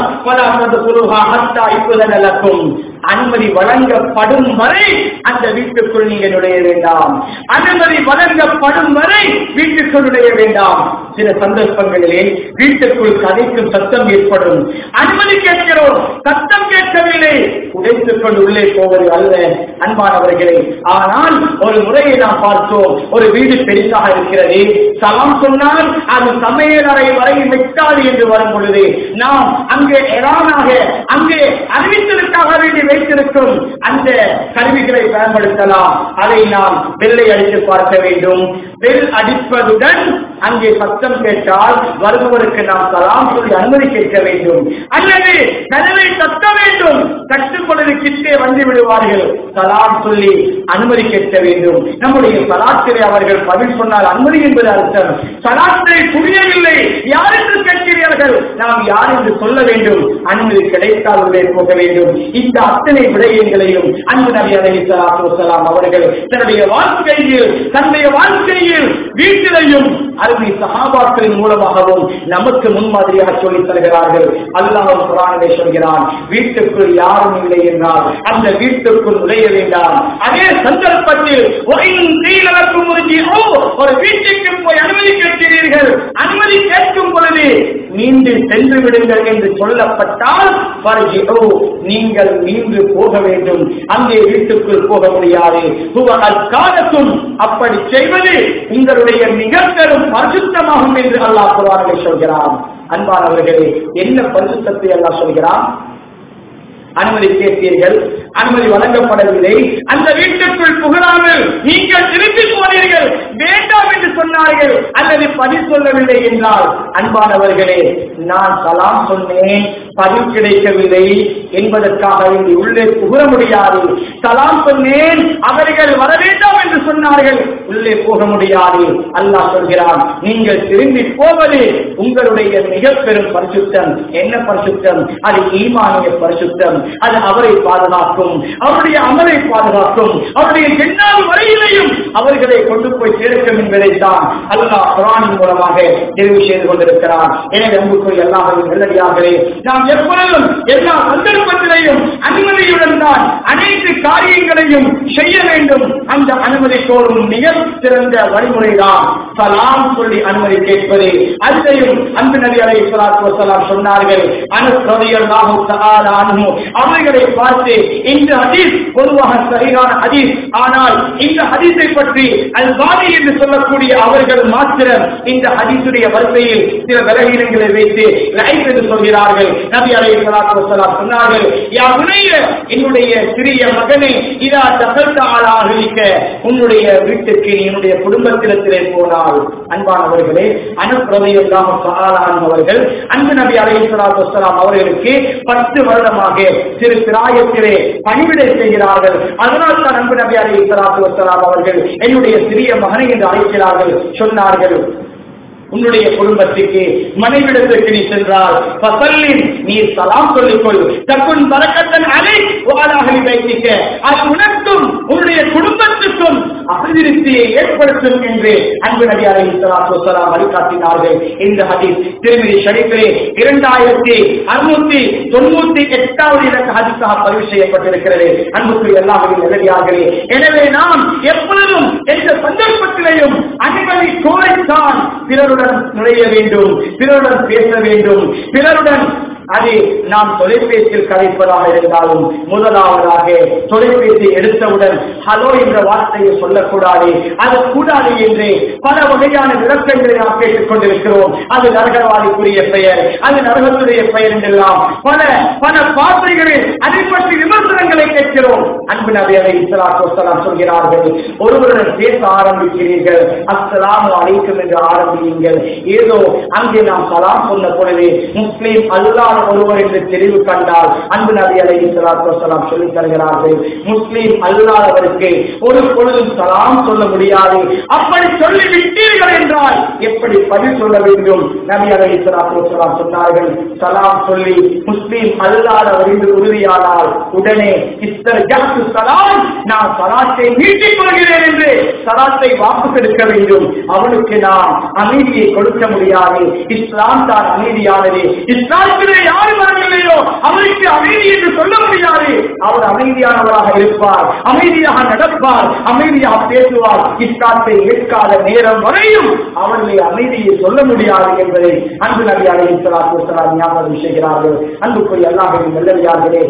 அனுமதி வழங்கப்படும் வரை அந்த வீட்டுக்குள் நீங்கள் நுழைய வேண்டாம். அனுமதி வழங்கப்படும் வரை வீட்டுக்குள் நுழைய வேண்டாம். சில சந்தர்ப்பங்களிலே வீட்டுக்குள் கதைக்கும் சத்தம் ஏற்படும். அனுமதி கேட்கிறோம், சத்தம் கேட்கவில்லை, உடைத்துக் கொண்டு உள்ளே போவது அல்ல அன்பானவர்களே. ஆனால் ஒரு முறையை நாம் பார்த்தோம். ஒரு வீடு பெரிதாக இருக்கிறது, சலாம் சொன்னால் அது சமையல் அறை வரை நிற்காது என்று வரும் பொழுது நாம் அங்கே எரானாக அங்கே அறிவித்தலுக்காக வேண்டி வைத்திருக்கும் அந்த கருவிகளை பயன்படுத்தலாம். அதை நாம் பெல்லை அடித்து பார்க்க வேண்டும். பெல் அடிப்பதுடன் அங்கே சத்தம் கேட்டால் வருபவருக்கு நாம் சலாம் சொல்லி அனுமதி கேட்க வேண்டும். அல்லது கதவை தட்ட வேண்டும். தட்டும் பொழுது கிட்டே வந்து விடுவார்கள், சலாம் சொல்லி அனுமதி கேட்க வேண்டும். நம்முடைய சலாத்திலே அவர்கள் பதில் சொன்னால் அனுமதி என்பது அர்த்தம். சலாத்தை புரியவில்லை, யார் என்று கேட்கிறீர்கள், நாம் யார் என்று சொல்ல வேண்டும். அனுமதி கிடைத்தால் உள்ளே போக வேண்டும். இந்த அத்தனை விடயங்களையும் அன்பு நபி அலைஹிஸ்ஸலாத்து வஸ்ஸலாம் அவர்கள் தன்னுடைய வாழ்க்கையில் தன்னுடைய வாழ்க்கையில் வீட்டிலையும் அருமை சஹாபாக்களின் மூலமாகவும் நமக்கு முன்மாதிரியாக சொல்லித் தருகிறார்கள். அல்லாஹ் குர்ஆனிலே சொல்கிறான், வீட்டுக்குள் யாரும் இல்லை என்றால் அந்த வீட்டுக்குள் நுழைய வேண்டாம். அதே சந்தர்ப்பத்தில் ஒரு வீட்டுக்கு போய் அனுமதி கேட்கிறீர்கள், அனுமதி கேட்கும் பொழுது மீண்டும் சென்று விடுங்கள் என்று சொல்லப்பட்டால் நீங்கள் மீண்டு போக வேண்டும், அங்கே வீட்டுக்குள் போக முடியாது. அப்படி செய்வது உங்களுடைய மிக பெரும் பரிசுத்தமாகும் என்று அல்லாஹ் குர்ஆனிலே சொல்கிறான். அன்பானவர்களே, என்ன பரிசுத்தத்தை அல்லாஹ் சொல்கிறான்? அனுமதி கேட்பீர்கள், அனுமதி வழங்கப்படவில்லை, அந்த வீட்டுக்குள் புகழாமல் நீங்கள் திருப்பி போனீர்கள், வேண்டாம் என்று சொன்னார்கள் அல்லது பதில் சொல்லவில்லை என்றால், அன்பானவர்களே, நான் சலாம் சொன்னேன், பதில் கிடைக்கவில்லை என்பதற்காக இங்கு உள்ளே புகழ முடியாது. சலாம் சொன்னேன், அவர்கள் வர வேண்டாம் என்று சொன்னார்கள், உள்ளே போக முடியாது. அல்லாஹ் சொல்கிறான், நீங்கள் திரும்பி போவது உங்களுடைய மிக பெரும் பரிசுத்தம். என்ன பரிசுத்தம்? அது ஈமானிய பரிசுத்தம். அது அவரை பாதுகாக்கும், அவருடைய அமலை பாதுகாக்கும், அவருடைய எண்ணால் வரையிலையும் அவர்களை கொண்டு போய் சேர்க்கும் என்பதைத்தான் அல்லாஹ் குர்ஆனின் மூலமாக தெரிவு செய்து கொண்டிருக்கிறார். எனவே அன்புக்குரிய அல்லாஹ்வின் நல்லடியார்களே, நாம் எப்பொழுதும் எல்லா சந்தர்ப்பத்திலையும் அனுமதியுடன் தான் அனைத்து காரியங்களையும் செய்ய வேண்டும். அந்த அனுமதிக்கோரும் மிக சிறந்த வழிமுறைதான் சலாம் சொல்லி அனுமதி கேட்பது. அதையும் அன்பு நபி அலைஹிஸ்ஸலாத்து வஸ்ஸலாம் சொன்னார்கள். அனஸ் ரலியல்லாஹு தஆலா அன்ஹு அவர்களை பார்த்து, இந்த ஹதீஸ் பொதுவாக சரியான ஹதீஸ், ஆனால் இந்த ஹதீஸை பற்றி அல்பானி என்று சொல்லக்கூடிய அவர்கள் மாத்திரம் இந்த ஹதீஸுடைய வரிசையில் சில விலகீனங்களை வைத்து லைஃப் என்று சொல்கிறார்கள். நபி அலைஹிஸ்ஸலாத்து வஸ்ஸலாம் சொன்னார்கள், யா புனைய, என்னுடைய சிறிய மகனே, இதா தகல்த அலா அஹ்லிக, உன்னுடைய வீட்டுக்கு நீ என்னுடைய குடும்பத்திலே போனால். அன்பானவர்களே, அனஸ் ரலியல்லாஹு தஆலா அன்ஹு அவர்கள் அன்பு நபி அலைஹிஸ்ஸலாத்து வஸ்ஸலாம் அவர்களுக்கு பத்து வருடமாக சிறு பிராயத்திலே பணிவிடை செய்கிறார்கள். அதனால் தான் அன்பு நபி அலைஹிஸ்ஸலாத்து வஸ்ஸலாம் அவர்கள் என்னுடைய சிறிய மகனை என்று அழைக்கிறார்கள். சொன்னார்கள், உன்னுடைய குடும்பத்துக்கு மனைவிடத்திற்கு நீ சென்றால் நீ சலாம் சொல்லிக்கொள், தக்குன் பரக்கத்தன் அலை வாழாகி வைத்திக்க, அது உனக்கும் உன்னுடைய குடும்பத்துக்கும் அபிவிருத்தியை ஏற்படுத்தும் என்று அன்பு நபி அலைஹிஸ்ஸலாத்து வஸ்ஸலாம் வழிகாட்டினார்கள். இந்த ஹதீஸ் திருமதி ஷரீஃபிலே இரண்டாயிரத்தி அறுநூத்தி தொண்ணூத்தி எட்டாவது இலக்க ஹதீஸாக பதிவு செய்யப்பட்டிருக்கிறது. அன்புக்குரிய அல்லாஹ்வின் நல்லடியார்களே, எனவே நாம் எப்பொழுதும் எந்த சந்தர்ப்பத்திலேயும் அனுமதி கோரைத்தான் பிறருடன் நுழைய வேண்டும், பிறருடன் பேச வேண்டும், பிறருடன் அது நாம் தொலைபேசியில் கதைப்பதாக இருந்தாலும் முதலாவதாக தொலைபேசி எடுத்தவுடன் ஹலோ என்ற வார்த்தையை சொல்லக்கூடாது. அது கூடாது என்று பல வகையான விளக்கங்களை நாம் கேட்டுக் கொண்டிருக்கிறோம். அது நரகவாதிக்குரிய பெயர், அது நரகத்துடைய பெயர் என்றெல்லாம் பல பல வார்த்தைகளில் அதை பற்றி விமர்சனங்களை கேட்கிறோம். அன்பு நபி அலைஹிஸ்ஸலாத்து வஸ்ஸலாம் சொல்கிறார்கள், ஒருவருடன் பேச ஆரம்பிக்கிறீர்கள், அஸ்ஸலாமு அலைக்கும் என்று ஆரம்பியுங்கள். ஏதோ அங்கே நாம் சலாம் சொன்ன பொழுது முஸ்லிம் அல்லாஹ் ஒருவர் என்று தெரிவு கண்டால் அன்பு நபி அலைஹிஸ்ஸலாத்து வஸ்ஸலாம் சொல்லித் தருகிறார்கள், முஸ்லிம் அல்லாதவருக்கு ஒரு பொழுதும் சலாம் சொல்ல முடியாது. அப்படி சொல்லி விட்டீர்கள் என்றால் எப்படி பதில் சொல்ல வேண்டும்? நபி அலைஹிஸ்ஸலாத்து வஸ்ஸலாம் சொன்னார்கள், சலாம் சொல்லி முஸ்லிம் அல்லாதவர் என்று உறுதியானால் உடனே இஸ்தர்ஜஅத்து சலாம், நான் சலாத்தை நீட்டிக் கொள்கிறேன் என்று சலாத்தை வாக்கு கொடுக்க வேண்டும். அவனுக்கு நாம் அமைதியை கொடுக்க முடியாது. இஸ்லாம் தான் அமைதியானது. இஸ்லாத்திலே யாரும் வரவில்லையோ அவருக்கு அமைதி என்று சொல்ல முடியாது. அவர் அமைதியானவராக இருப்பார், அமைதியாக நடப்பார், அமைதியாக பேசுவார். இஸ்லாத்தை ஏற்காத நேரம் வரையும் அவர்களை அமைதியை சொல்ல முடியாது என்பதை அன்பு நபி அலைஹிஸ்ஸலாத்து வஸ்ஸலாம் ஞாபகம் செய்கிறார்கள். அன்புக்குரிய அல்லாஹ்வின் நல்லடியார்களே,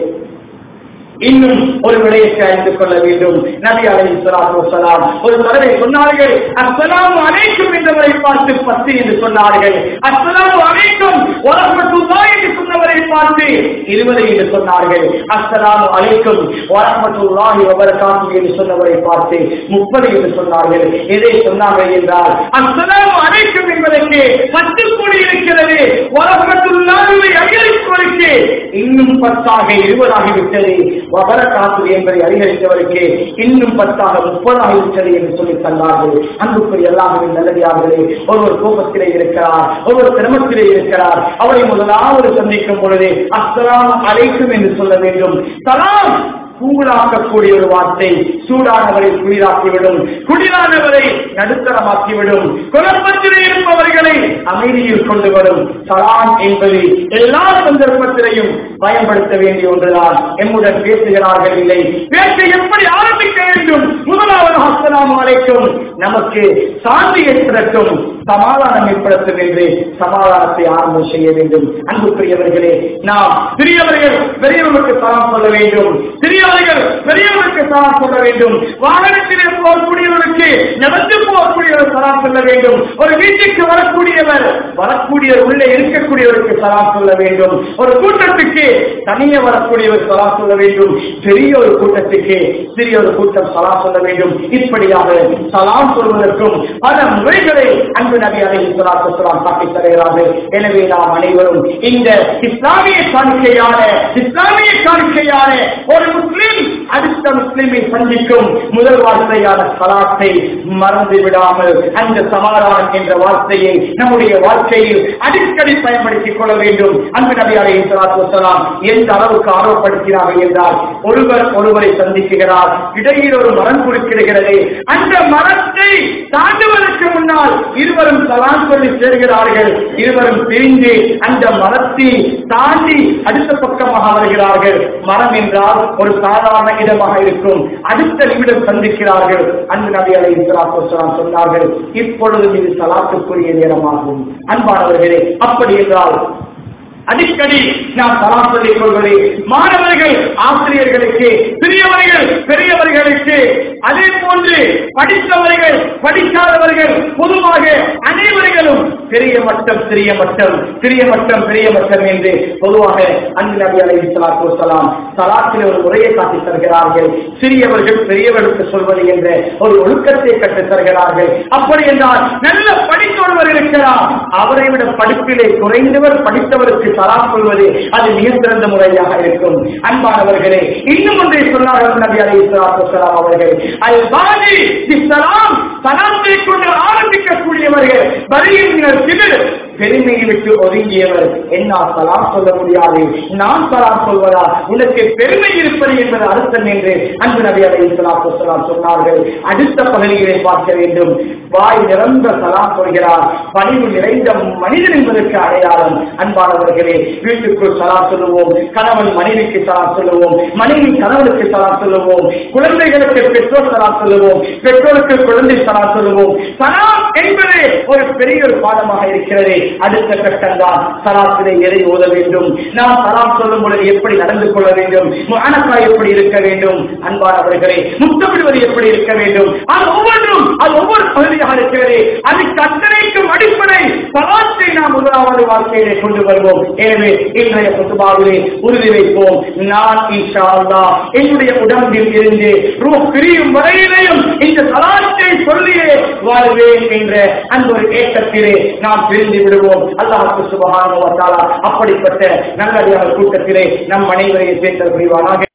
இன்னும் ஒரு விடயத்தை அறிந்து கொள்ள வேண்டும். நபி அலைஹிஸ்ஸலாத்து வஸ்ஸலாம் ஒரு தடவை சொன்னார்கள், அஸ்ஸலாமு அலைக்கும் என்றவரை பார்த்து பத்து என்று சொன்னார்கள், அஸ்ஸலாமு அலைக்கும் வ ரஹ்மத்துல்லாஹி என்று சொன்னவரை பார்த்து இருபது என்று சொன்னார்கள், அஸ்ஸலாமு அலைக்கும் வ ரஹ்மத்துல்லாஹி வ பரகாத்துஹு என்று சொன்னவரை பார்த்து முப்பது என்று சொன்னார்கள். எதை சொன்னார்கள் என்றால், அஸ்ஸலாமு அலைக்கும் என்பதற்கு பத்து கோடி இருக்கிறது, வ ரஹ்மத்துல்லாஹி அதிகரிப்பதற்கு இன்னும் பத்தாக இருபதாகிவிட்டது. வபரகாத்து என்பதை அதிகரித்தவருக்கு இன்னும் பத்தாக முப்பதாக இருக்கிறது என்று சொல்லி தந்தார்கள். அன்புக்குரிய எல்லாமே நல்லதார்களே, ஒருவர் கோபத்திலே இருக்கிறார், ஒருவர் சிரமத்திலே இருக்கிறார். அவரை முதலாவது சந்திக்கும் பொழுது அஸ்ஸலாமு அலைக்கும் என்று சொல்ல வேண்டும். சலாம் கூடாக்கக்கூடிய ஒரு வார்த்தை சூடானவரை குளிராக்கிவிடும், குளிரானவரை நடுத்தரமாக்கிவிடும், குழப்பத்திலே இருப்பவர்களை அமைதியில் கொண்டு வரும். சலாம் என்பது எல்லா சந்தர்ப்பத்திலையும் பயன்படுத்த வேண்டிய ஒன்றுதான். எம்முடன் பேசுகிறார்கள் இல்லை, பேச்சை எப்படி ஆரம்பிக்க வேண்டும்? முதலாவது அஸ்ஸலாமு அலைக்கும், நமக்கு சாந்தி ஏற்படட்டும், சமாதானம் ஏற்படுத்தும் என்று சமாதானத்தை ஆரம்பம் செய்ய வேண்டும். அன்புக்குரியவர்களே, நாம் சிறியவர்கள் பெரியவர்களுக்கு சலாம் சொல்ல வேண்டும், சிறியவர்கள் பெரியவர்களுக்கு சலாம் சொல்ல வேண்டும், வாகனத்திலே போகக்கூடியவர்களுக்கு நடந்து போகக்கூடியவர் சலாம் சொல்ல வேண்டும், ஒரு வீட்டுக்கு வரக்கூடியவர் வரக்கூடியவர் உள்ளே இருக்கக்கூடியவருக்கு சலாம் சொல்ல வேண்டும், ஒரு கூட்டத்துக்கு தனியே வரக்கூடியவர் சலாம் சொல்ல வேண்டும், பெரிய ஒரு கூட்டத்துக்கு சிறிய ஒரு கூட்டம் சலாம் சொல்ல வேண்டும். இப்படியாக சலாம் சொல்வதற்கும் பல முறைகளை அன்பு நபி அலைஹிஸ்ஸலாத்து வஸ்ஸலாம் காட்டித் தருகிறார்கள். எனவே நாம் அனைவரும் இந்த இஸ்லாமிய காணிக்கையான இஸ்லாமிய காணிக்கையான ஒரு முஸ்லிம் அடுத்த முஸ்லிமை சந்திக்கும் முதல் வார்த்தையான சலாத்தை மறந்து விடாமல் அந்த சமாதானம் என்ற வார்த்தையை நம்முடைய வாழ்க்கையில் அடிக்கடி பயன்படுத்திக் கொள்ள வேண்டும். அன்பு நபி அலைஹிஸ்ஸலாத்து வஸ்ஸலாம் எந்த அளவுக்கு ஆர்வப்படுத்தினார்கள் என்றால், ஒருவர் ஒருவரை சந்திக்கிறார், இடையில் ஒரு மரம் குறுக்கிடுகிறது, அந்த மரத்தை தாண்டுவதற்கு முன்னால் இருவரும் சலாம் சொல்லி சேர்கிறார்கள், இருவரும் பிரிந்து அந்த மரத்தை தாண்டி அடுத்த பக்கமாக வருகிறார்கள். மரம் என்றால் ஒரு சாதாரண இடமாக இருக்கும், அடுத்த நிமிடம் சந்திக்கிறார்கள். அன்பு நபி அலைஹிஸ்ஸலாத்து வஸ்ஸலாம் சொன்னார்கள், இப்பொழுது இது சலாத்துக்குரிய நேரமாகும். அன்பானவர்களே, அப்படி என்றால் அடிக்கடி நாம் சலாம் சொல்லிக் கொள்வது மாணவர்கள் ஆசிரியர்களுக்கு, சிறியவர்கள் பெரியவர்களுக்கு, அதே போன்று படித்தவர்கள் படிக்காதவர்கள், பொதுவாக அனைவர்களும் பெரிய மட்டம் சிறிய மட்டம் சிறிய மட்டம் பெரிய மட்டம் என்று பொதுவாக அன்பு நபி அலைஹிஸ்ஸலாத்து வஸ்ஸலாம் சலாத்தில் ஒரு முறையை காட்டித் தருகிறார்கள். சிறியவர்கள் பெரியவர்களுக்கு சொல்வது என்ற ஒரு ஒழுக்கத்தை கற்றுத் தருகிறார்கள். அப்படி என்றால் நல்ல படித்தொருவர் இருக்கிறார், அவரை விட படிப்பிலே குறைந்தவர் படித்தவருக்கு சலாம் சொல்வது அது மிக சிறந்த முறையாக இருக்கும். அன்பானவர்களே, இன்னும் ஒன்றை சொன்னார்கள் நபி அலைஹிஸ்ஸலாத்து வஸ்ஸலாம் அவர்கள், அல் பாதி பிஸ்ஸலாம், சலாத்தை கொண்டு ஆரம்பிக்கக்கூடியவர்கள், பரியின்கள் சிலர் பெருமையை விட்டு ஒதுங்கியவர். என்ன சலாம் சொல்ல முடியாது, நான் சலாம் சொல்வதா, உனக்கு பெருமை இருப்பது என்பது அர்த்தம் என்று அன்பு நபி அலைஹிஸ்ஸலாத்து வஸ்ஸலாம் சொன்னார்கள். அடுத்த பகுதிகளை பார்க்க வேண்டும். வாய் நிரம்ப சலாம் சொல்கிறார், பணிவு நிறைந்த மனிதன் என்பதற்கு அடையாளம். அன்பானவர்களே, வீட்டுக்குள் சலாம் சொல்லுவோம், கணவன் மனைவிக்கு சலாம் சொல்லுவோம், மனைவி கணவனுக்கு சலாம் சொல்லுவோம், குழந்தைகளுக்கு பெற்றோர் சலாம் சொல்லுவோம், பெற்றோருக்கு குழந்தை சலாம் சொல்லுவோம். சலாம் என்பது ஒரு பெரிய ஒரு பாடமாக இருக்கிறது. அடுத்த கட்டம் தான் சலாத்திலே எதை ஓத வேண்டும், நாம் சலாம் சொல்லும் பொழுது எப்படி நடந்து கொள்ள வேண்டும், முஅனக்கா எப்படி இருக்க வேண்டும், அன்பானவர்களே முத்தமிடுவது எப்படி இருக்க வேண்டும், அது ஒவ்வொன்றும் அது ஒவ்வொரு பகுதியாக இருக்கிறது. அது கட்டளைக்கும் அடிப்படை சலாத்தை நாம் முதலாவது வாழ்க்கையிலே கொண்டு வருவோம். எனவே இன்றைய குத்துபாவிலே உறுதி வைப்போம், நான் இன்ஷா அல்லாஹ் என்னுடைய உடம்பில் இருந்து ரூஹ் பிரியும் வரையிலேயும் இந்த சலாத்தை சொல்லியே வாழ்வேன் என்ற அந்த ஒரு ஏக்கத்திலே நாம் பிரிந்து விடுவோம். அல்லாஹ் சுப்ஹானஹு வ தஆலா அப்படிப்பட்ட நல்லடியார் கூட்டத்திலே நம் அனைவரையும் சேர்த்தல் புரிவானாக.